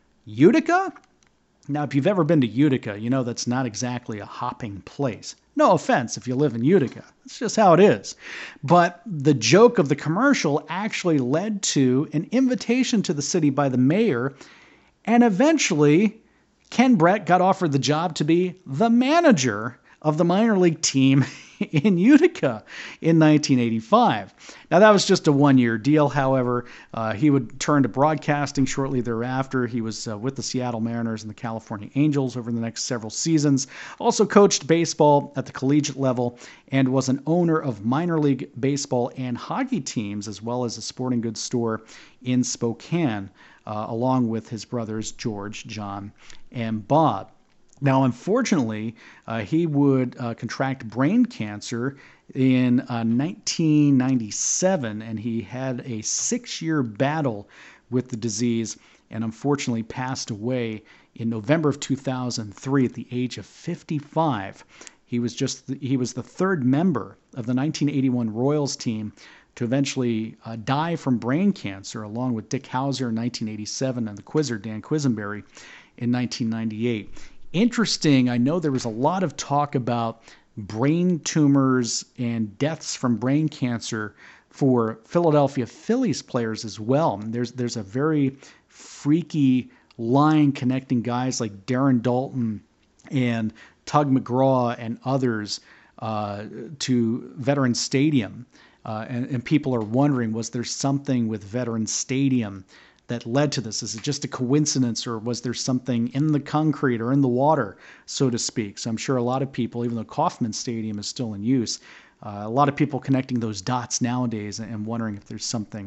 Utica? Now, if you've ever been to Utica, you know that's not exactly a hopping place. No offense if you live in Utica. It's just how it is. But the joke of the commercial actually led to an invitation to the city by the mayor, and eventually Ken Brett got offered the job to be the manager of the minor league team in Utica in nineteen eighty-five. Now, that was just a one-year deal. However, uh, he would turn to broadcasting shortly thereafter. He was uh, with the Seattle Mariners and the California Angels over the next several seasons. Also coached baseball at the collegiate level and was an owner of minor league baseball and hockey teams, as well as a sporting goods store in Spokane, uh, along with his brothers George, John, and Bob. Now, unfortunately, uh, he would uh, contract brain cancer in uh, nineteen ninety-seven, and he had a six-year battle with the disease and unfortunately passed away in November of two thousand three at the age of fifty-five. He was just the, he was the third member of the nineteen eighty-one Royals team to eventually uh, die from brain cancer, along with Dick Hauser in nineteen eighty-seven and the Quizzer, Dan Quisenberry, in nineteen ninety-eight. Interesting, I know there was a lot of talk about brain tumors and deaths from brain cancer for Philadelphia Phillies players as well. There's there's a very freaky line connecting guys like Darren Daulton and Tug McGraw and others uh, to Veterans Stadium. Uh, and, and people are wondering, was there something with Veterans Stadium that led to this? Is it just a coincidence, or was there something in the concrete or in the water, so to speak? So I'm sure a lot of people, even though Kauffman Stadium is still in use, uh, a lot of people connecting those dots nowadays and wondering if there's something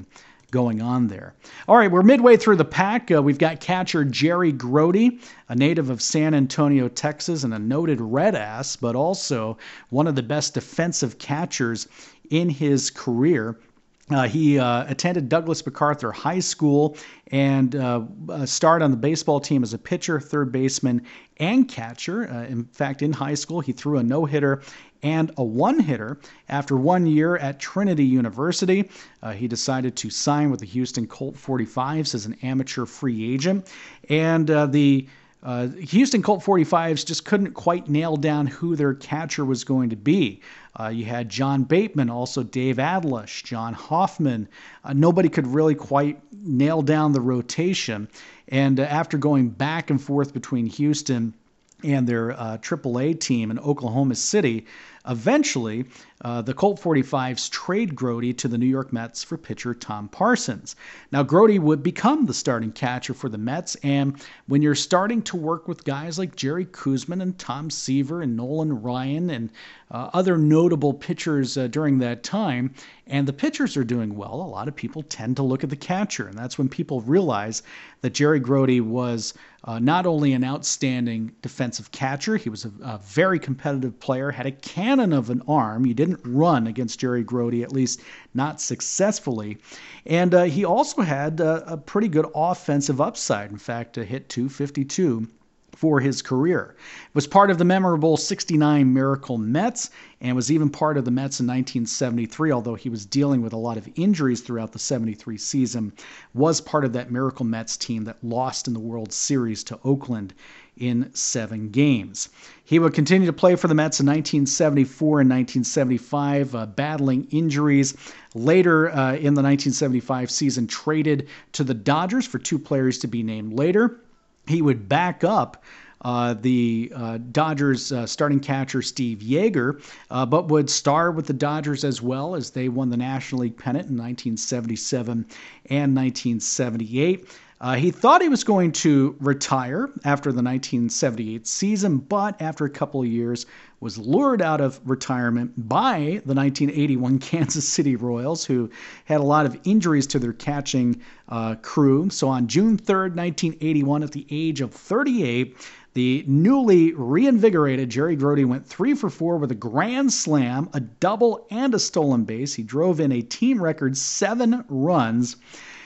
going on there. All right, we're midway through the pack. Uh, we've got catcher Jerry Grote, a native of San Antonio, Texas, and a noted red ass, but also one of the best defensive catchers in his career. Uh, he uh, attended Douglas MacArthur High School and uh, uh, starred on the baseball team as a pitcher, third baseman, and catcher. Uh, in fact, in high school, he threw a no-hitter and a one-hitter. After one year at Trinity University, uh, he decided to sign with the Houston Colt forty-fives as an amateur free agent. And uh, the Uh, Houston Colt forty-fives just couldn't quite nail down who their catcher was going to be. Uh, you had John Bateman, also Dave Adlush, John Hoffman. Uh, nobody could really quite nail down the rotation. And uh, after going back and forth between Houston and their uh, triple A team in Oklahoma City, eventually, uh, the Colt forty-fives trade Grote to the New York Mets for pitcher Tom Parsons. Now, Grote would become the starting catcher for the Mets, and when you're starting to work with guys like Jerry Koosman and Tom Seaver and Nolan Ryan and uh, other notable pitchers uh, during that time, and the pitchers are doing well, a lot of people tend to look at the catcher, and that's when people realize that Jerry Grote was uh, not only an outstanding defensive catcher, he was a, a very competitive player, had a cannon of an arm. You didn't run against Jerry Grote, at least not successfully. And uh, he also had uh, a pretty good offensive upside. In fact, uh, hit two fifty-two for his career. Was part of the memorable sixty-nine Miracle Mets and was even part of the Mets in nineteen seventy-three, although he was dealing with a lot of injuries throughout the seventy-three season, was part of that Miracle Mets team that lost in the World Series to Oakland in seven games. He would continue to play for the Mets in nineteen seventy-four and nineteen seventy-five, uh, battling injuries. Later uh, in the nineteen seventy-five season, traded to the Dodgers for two players to be named later. He would back up uh, the uh, Dodgers uh, starting catcher Steve Yeager, uh, but would star with the Dodgers as well as they won the National League pennant in nineteen seventy-seven and nineteen seventy-eight. Uh, he thought he was going to retire after the nineteen seventy-eight season, but after a couple of years was lured out of retirement by the nineteen eighty-one Kansas City Royals, who had a lot of injuries to their catching uh, crew. So on June third, nineteen eighty-one, at the age of thirty-eight, the newly reinvigorated Jerry Grote went three for four with a grand slam, a double, and a stolen base. He drove in a team record seven runs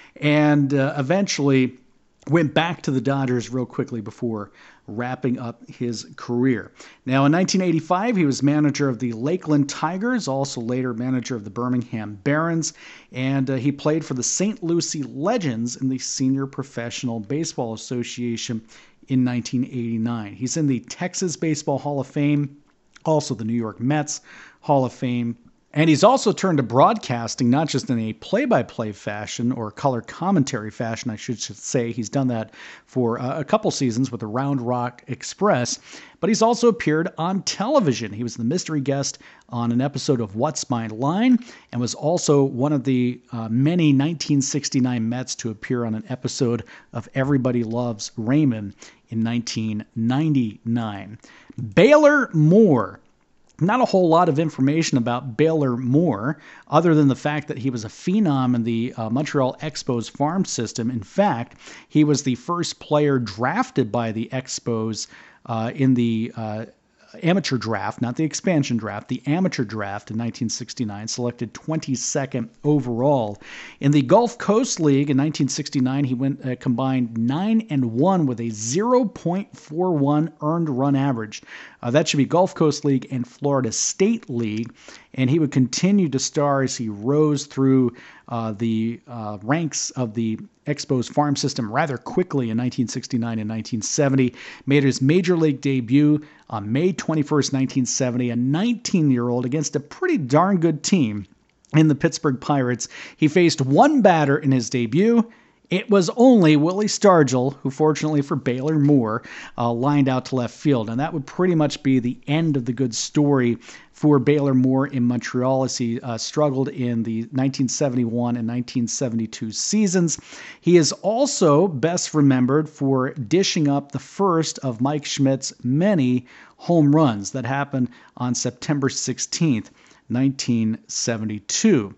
and uh, eventually went back to the Dodgers real quickly before wrapping up his career. Now, in nineteen eighty-five, he was manager of the Lakeland Tigers, also later manager of the Birmingham Barons, and uh, he played for the Saint Lucie Legends in the Senior Professional Baseball Association in nineteen eighty-nine. He's in the Texas Baseball Hall of Fame, also the New York Mets Hall of Fame. And he's also turned to broadcasting, not just in a play-by-play fashion or color commentary fashion, I should say. He's done that for uh, a couple seasons with the Round Rock Express, but he's also appeared on television. He was the mystery guest on an episode of What's My Line and was also one of the uh, many nineteen sixty-nine Mets to appear on an episode of Everybody Loves Raymond in nineteen ninety-nine. Baylor Moore. Not a whole lot of information about Baylor Moore, other than the fact that he was a phenom in the uh, Montreal Expos farm system. In fact, he was the first player drafted by the Expos uh, in the uh, amateur draft, not the expansion draft, the amateur draft in nineteen sixty-nine, selected twenty-second overall. In the Gulf Coast League in nineteen sixty-nine, he went uh, combined nine and one with a zero point four one earned run average. Uh, that should be Gulf Coast League and Florida State League, and he would continue to star as he rose through uh, the uh, ranks of the Expos farm system rather quickly in nineteen sixty-nine and nineteen seventy. Made his major league debut on May twenty-first, nineteen seventy, a nineteen-year-old against a pretty darn good team in the Pittsburgh Pirates. He faced one batter in his debut. It was only Willie Stargell, who fortunately for Baylor Moore, uh, lined out to left field. And that would pretty much be the end of the good story for Baylor Moore in Montreal as he uh, struggled in the nineteen seventy-one and nineteen seventy-two seasons. He is also best remembered for dishing up the first of Mike Schmidt's many home runs that happened on September sixteenth, nineteen seventy-two.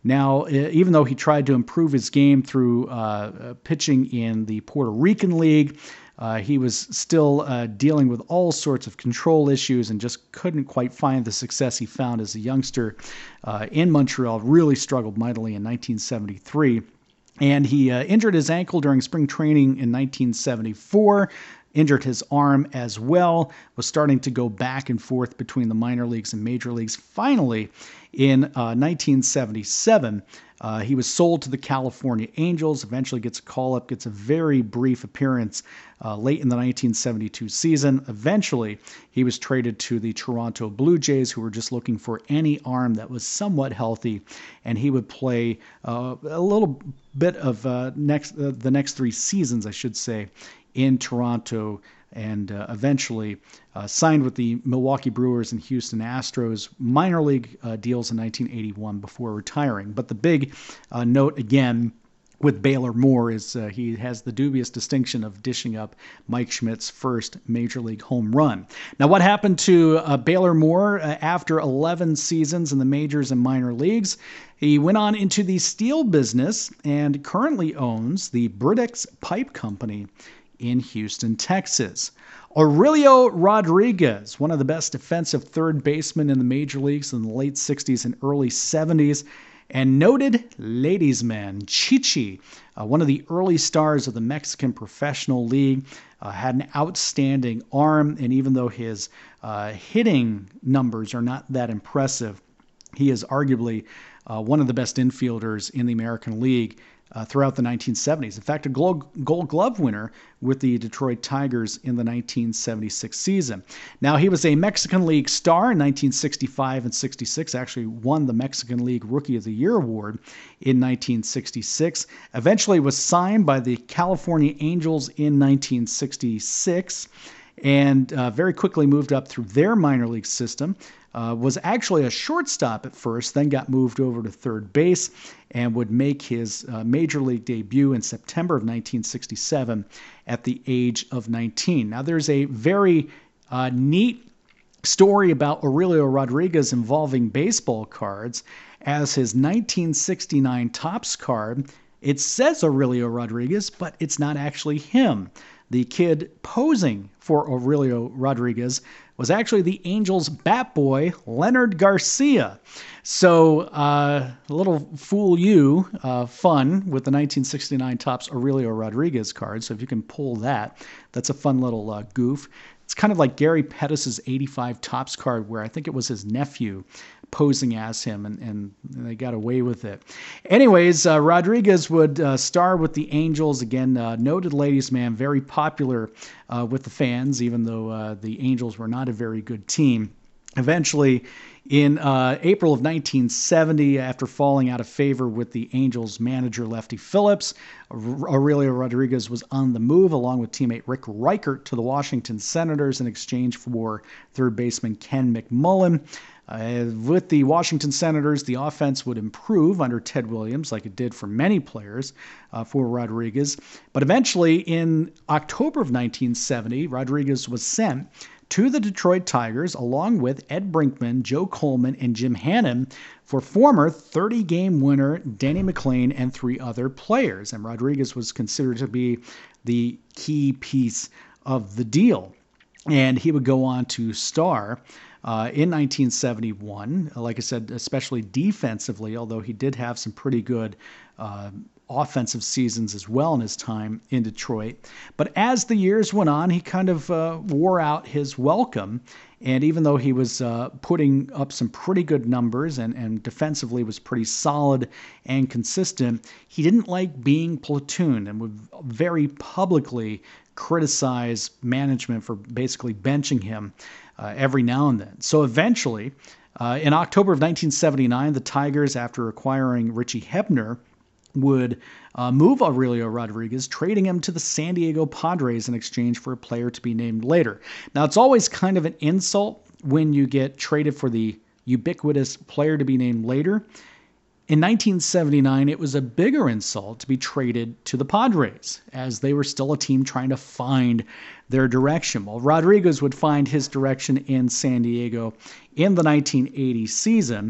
Now, even though he tried to improve his game through uh, pitching in the Puerto Rican League, uh, he was still uh, dealing with all sorts of control issues and just couldn't quite find the success he found as a youngster uh, in Montreal. Really struggled mightily in nineteen seventy-three. And he uh, injured his ankle during spring training in nineteen seventy-four, injured his arm as well, was starting to go back and forth between the minor leagues and major leagues. Finally, in uh, nineteen seventy-seven, uh, he was sold to the California Angels, eventually gets a call-up, gets a very brief appearance uh, late in the nineteen seventy-two season. Eventually, he was traded to the Toronto Blue Jays, who were just looking for any arm that was somewhat healthy, and he would play uh, a little bit of uh, next uh, the next three seasons, I should say, in Toronto, and uh, eventually uh, signed with the Milwaukee Brewers and Houston Astros minor league uh, deals in nineteen eighty-one before retiring. But the big uh, note, again, with Baylor Moore is uh, he has the dubious distinction of dishing up Mike Schmidt's first major league home run. Now, what happened to uh, Baylor Moore uh, after eleven seasons in the majors and minor leagues? He went on into the steel business and currently owns the Britex Pipe Company in Houston, Texas. Aurelio Rodriguez, one of the best defensive third basemen in the major leagues in the late sixties and early seventies, and noted ladies' man, Chichi, uh, one of the early stars of the Mexican Professional League, uh, had an outstanding arm, and even though his uh, hitting numbers are not that impressive, he is arguably uh, one of the best infielders in the American League Uh, throughout the nineteen seventies. In fact, a Gold Glove winner with the Detroit Tigers in the nineteen seventy-six season. Now, he was a Mexican League star in nineteen sixty-five and sixty-six, actually won the Mexican League Rookie of the Year award in nineteen sixty-six, eventually was signed by the California Angels in nineteen sixty-six, and uh, very quickly moved up through their minor league system. Uh, was actually a shortstop at first, then got moved over to third base, and would make his uh, major league debut in September of nineteen sixty-seven at the age of nineteen. Now, there's a very uh, neat story about Aurelio Rodriguez involving baseball cards, as his nineteen sixty-nine Topps card, it says Aurelio Rodriguez, but it's not actually him. The kid posing for Aurelio Rodriguez was actually the Angels' bat boy, Leonard Garcia. So uh, a little fool you uh, fun with the nineteen sixty-nine Topps Aurelio Rodriguez card. So if you can pull that, that's a fun little uh, goof. It's kind of like Gary Pettis' eighty-five Topps card, where I think it was his nephew posing as him, and, and they got away with it. Anyways, uh, Rodriguez would uh, star with the Angels. Again, uh, noted ladies' man, very popular uh, with the fans, even though uh, the Angels were not a very good team. Eventually, in uh, April of nineteen seventy, after falling out of favor with the Angels manager Lefty Phillips, Aurelio Rodriguez was on the move along with teammate Rick Reichert to the Washington Senators in exchange for third baseman Ken McMullen. Uh, with the Washington Senators, the offense would improve under Ted Williams, like it did for many players uh, for Rodriguez. But eventually, in October of nineteen seventy, Rodriguez was sent to the Detroit Tigers along with Ed Brinkman, Joe Coleman, and Jim Hannon for former thirty-game winner Denny McLain and three other players. And Rodriguez was considered to be the key piece of the deal. And he would go on to star Uh, in nineteen seventy-one, like I said, especially defensively, although he did have some pretty good uh, offensive seasons as well in his time in Detroit. But as the years went on, he kind of uh, wore out his welcome. And even though he was uh, putting up some pretty good numbers and, and defensively was pretty solid and consistent, he didn't like being platooned and would very publicly criticize management for basically benching him uh, every now and then. So eventually, uh, in October of nineteen seventy-nine, the Tigers, after acquiring Richie Hebner, would uh, move Aurelio Rodriguez, trading him to the San Diego Padres in exchange for a player to be named later. Now, it's always kind of an insult when you get traded for the ubiquitous player to be named later. In nineteen seventy-nine, it was a bigger insult to be traded to the Padres, as they were still a team trying to find their direction. Well, Rodriguez would find his direction in San Diego in the nineteen eighty season,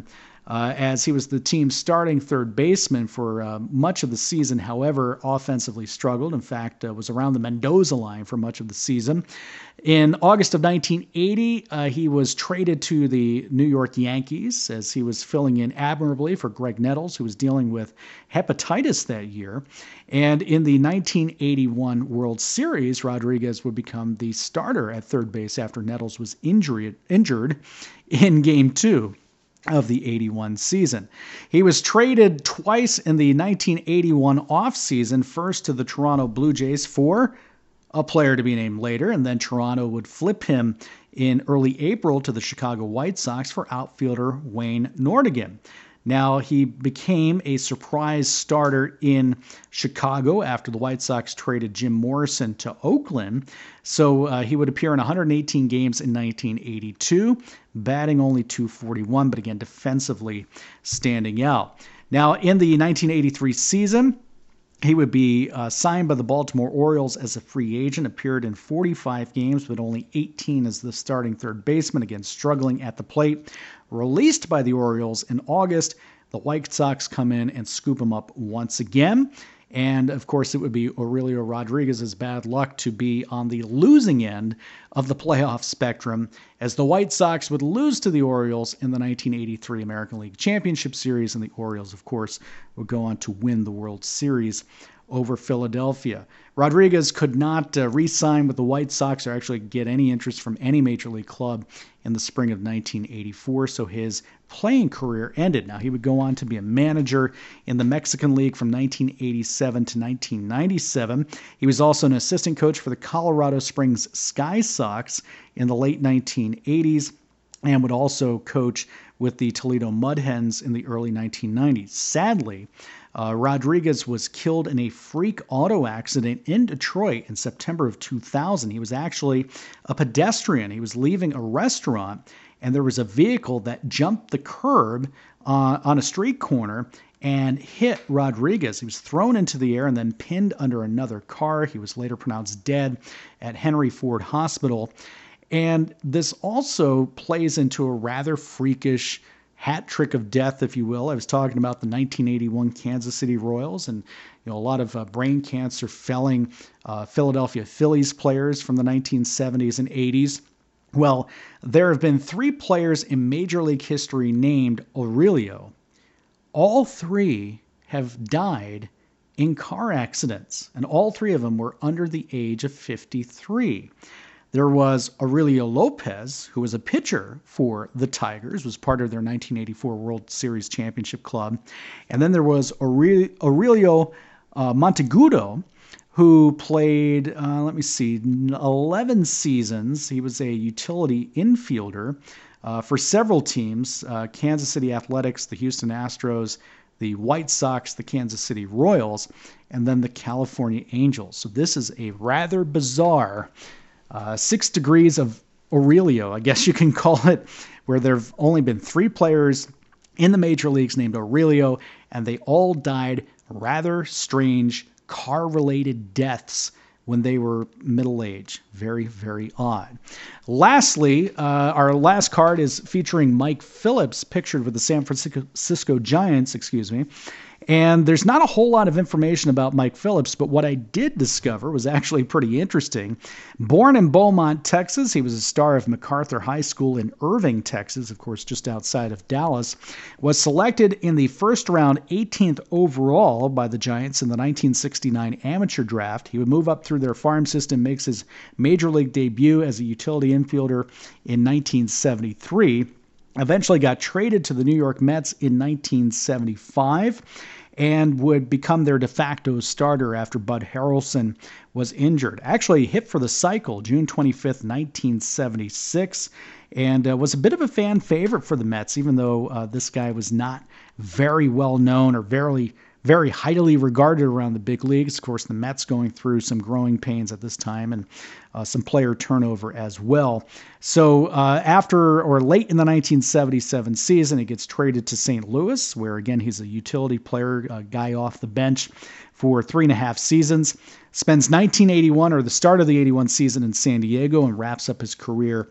uh, as he was the team's starting third baseman for uh, much of the season. However, offensively struggled. In fact, uh, was around the Mendoza line for much of the season. In August of nineteen eighty, uh, he was traded to the New York Yankees as he was filling in admirably for Greg Nettles, who was dealing with hepatitis that year. And in the nineteen eighty-one World Series, Rodriguez would become the starter at third base after Nettles was injured, injured in Game two of the eighty-one season. He was traded twice in the nineteen eighty-one offseason, first to the Toronto Blue Jays for a player to be named later, and then Toronto would flip him in early April to the Chicago White Sox for outfielder Wayne Nordegren. Now, he became a surprise starter in Chicago after the White Sox traded Jim Morrison to Oakland. So uh, he would appear in one hundred eighteen games in nineteen eighty-two, batting only two forty-one, but again, defensively standing out. Now, in the nineteen eighty-three season, he would be uh, signed by the Baltimore Orioles as a free agent, appeared in forty-five games, but only eighteen as the starting third baseman, again struggling at the plate. Released by the Orioles in August, the White Sox come in and scoop him up once again. And, of course, it would be Aurelio Rodriguez's bad luck to be on the losing end of the playoff spectrum, as the White Sox would lose to the Orioles in the nineteen eighty-three American League Championship Series, and the Orioles, of course, would go on to win the World Series over Philadelphia. Rodriguez could not uh, re-sign with the White Sox or actually get any interest from any major league club in the spring of nineteen eighty-four, so his playing career ended. Now, he would go on to be a manager in the Mexican League from nineteen eighty-seven to nineteen ninety-seven. He was also an assistant coach for the Colorado Springs Sky Sox in the late nineteen eighties and would also coach with the Toledo Mud Hens in the early nineteen nineties. Sadly, Uh, Rodriguez was killed in a freak auto accident in Detroit in September of two thousand. He was actually a pedestrian. He was leaving a restaurant, and there was a vehicle that jumped the curb uh, on a street corner and hit Rodriguez. He was thrown into the air and then pinned under another car. He was later pronounced dead at Henry Ford Hospital. And this also plays into a rather freakish hat trick of death, if you will. I was talking about the nineteen eighty-one Kansas City Royals, and you know a lot of uh, brain cancer felling uh, Philadelphia Phillies players from the nineteen seventies and eighties. Well, there have been three players in Major League history named Aurelio. All three have died in car accidents, and all three of them were under the age of fifty-three. There was Aurelio Lopez, who was a pitcher for the Tigers, was part of their nineteen eighty-four World Series Championship club. And then there was Aurelio uh, Monteagudo, who played, uh, let me see, eleven seasons. He was a utility infielder uh, for several teams, uh, Kansas City Athletics, the Houston Astros, the White Sox, the Kansas City Royals, and then the California Angels. So this is a rather bizarre Uh, six degrees of Aurelio, I guess you can call it, where there have only been three players in the major leagues named Aurelio, and they all died rather strange car-related deaths when they were middle-aged. Very, very odd. Lastly, uh, our last card is featuring Mike Phillips, pictured with the San Francisco Giants, excuse me. And there's not a whole lot of information about Mike Phillips, but what I did discover was actually pretty interesting. Born in Beaumont, Texas, he was a star of MacArthur High School in Irving, Texas, of course, just outside of Dallas, was selected in the first round eighteenth overall by the Giants in the nineteen sixty-nine amateur draft. He would move up through their farm system, makes his major league debut as a utility infielder in nineteen seventy-three. Eventually got traded to the New York Mets in nineteen seventy-five and would become their de facto starter after Bud Harrelson was injured. Actually hit for the cycle June twenty-fifth, nineteen seventy-six, and uh, was a bit of a fan favorite for the Mets, even though uh, this guy was not very well known or very very highly regarded around the big leagues. Of course, the Mets going through some growing pains at this time and uh, some player turnover as well. So uh, after or late in the nineteen seventy-seven season, he gets traded to Saint Louis, where again, he's a utility player, a guy off the bench for three and a half seasons. Spends nineteen eighty-one or the start of the eighty-one season in San Diego and wraps up his career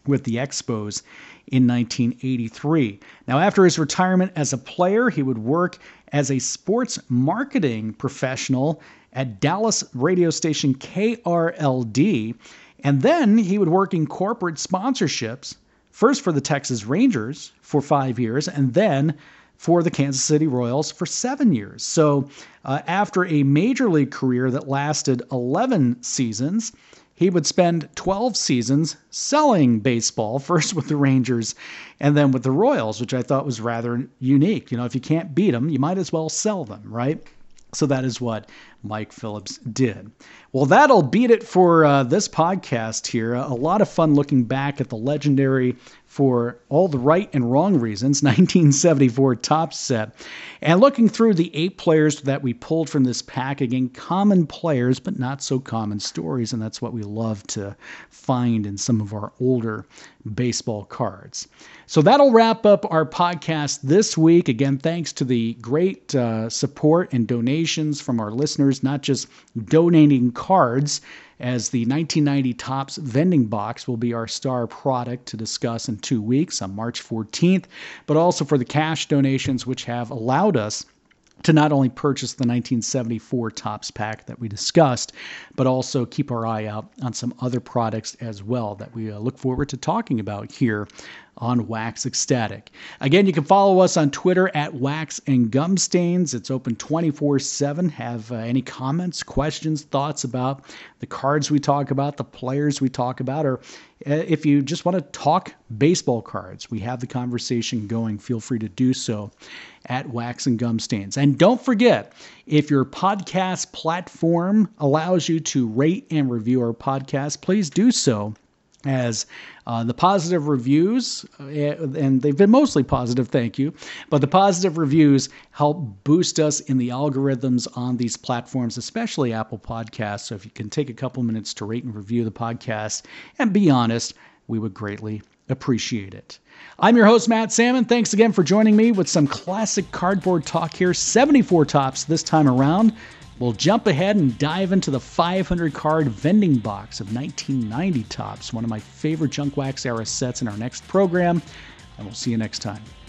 with the Expos in nineteen eighty-three. Now, after his retirement as a player, he would work as a sports marketing professional at Dallas radio station K R L D, and then he would work in corporate sponsorships, first for the Texas Rangers for five years, and then for the Kansas City Royals for seven years. So uh, after a major league career that lasted eleven seasons, he would spend twelve seasons selling baseball, first with the Rangers and then with the Royals, which I thought was rather unique. You know, if you can't beat them, you might as well sell them, right? So that is what Mike Phillips did. Well, that'll beat it for uh, this podcast here. A lot of fun looking back at the legendary, for all the right and wrong reasons, nineteen seventy-four Topps set. And looking through the eight players that we pulled from this pack, again, common players, but not so common stories. And that's what we love to find in some of our older baseball cards. So that'll wrap up our podcast this week. Again, thanks to the great uh, support and donations from our listeners, not just donating cards, as the nineteen ninety Topps vending box will be our star product to discuss in two weeks on March fourteenth, but also for the cash donations, which have allowed us to not only purchase the nineteen seventy-four Topps pack that we discussed, but also keep our eye out on some other products as well that we uh, look forward to talking about here on Wax Ecstatic. Again, you can follow us on Twitter at Wax and Gum Stains. It's open twenty-four seven. Have uh, any comments, questions, thoughts about the cards we talk about, the players we talk about, or uh, if you just want to talk baseball cards, we have the conversation going. Feel free to do so at Wax and Gum Stains. And don't forget, if your podcast platform allows you to rate and review our podcast, please do so, as uh, the positive reviews, uh, and they've been mostly positive, thank you, but the positive reviews help boost us in the algorithms on these platforms, especially Apple Podcasts. So if you can take a couple minutes to rate and review the podcast and be honest, we would greatly appreciate it. I'm your host, Matt Salmon. Thanks again for joining me with some classic cardboard talk here. seventy-four Topps this time around. We'll jump ahead and dive into the five hundred card vending box of nineteen ninety Topps, one of my favorite Junk Wax era sets, in our next program, and we'll see you next time.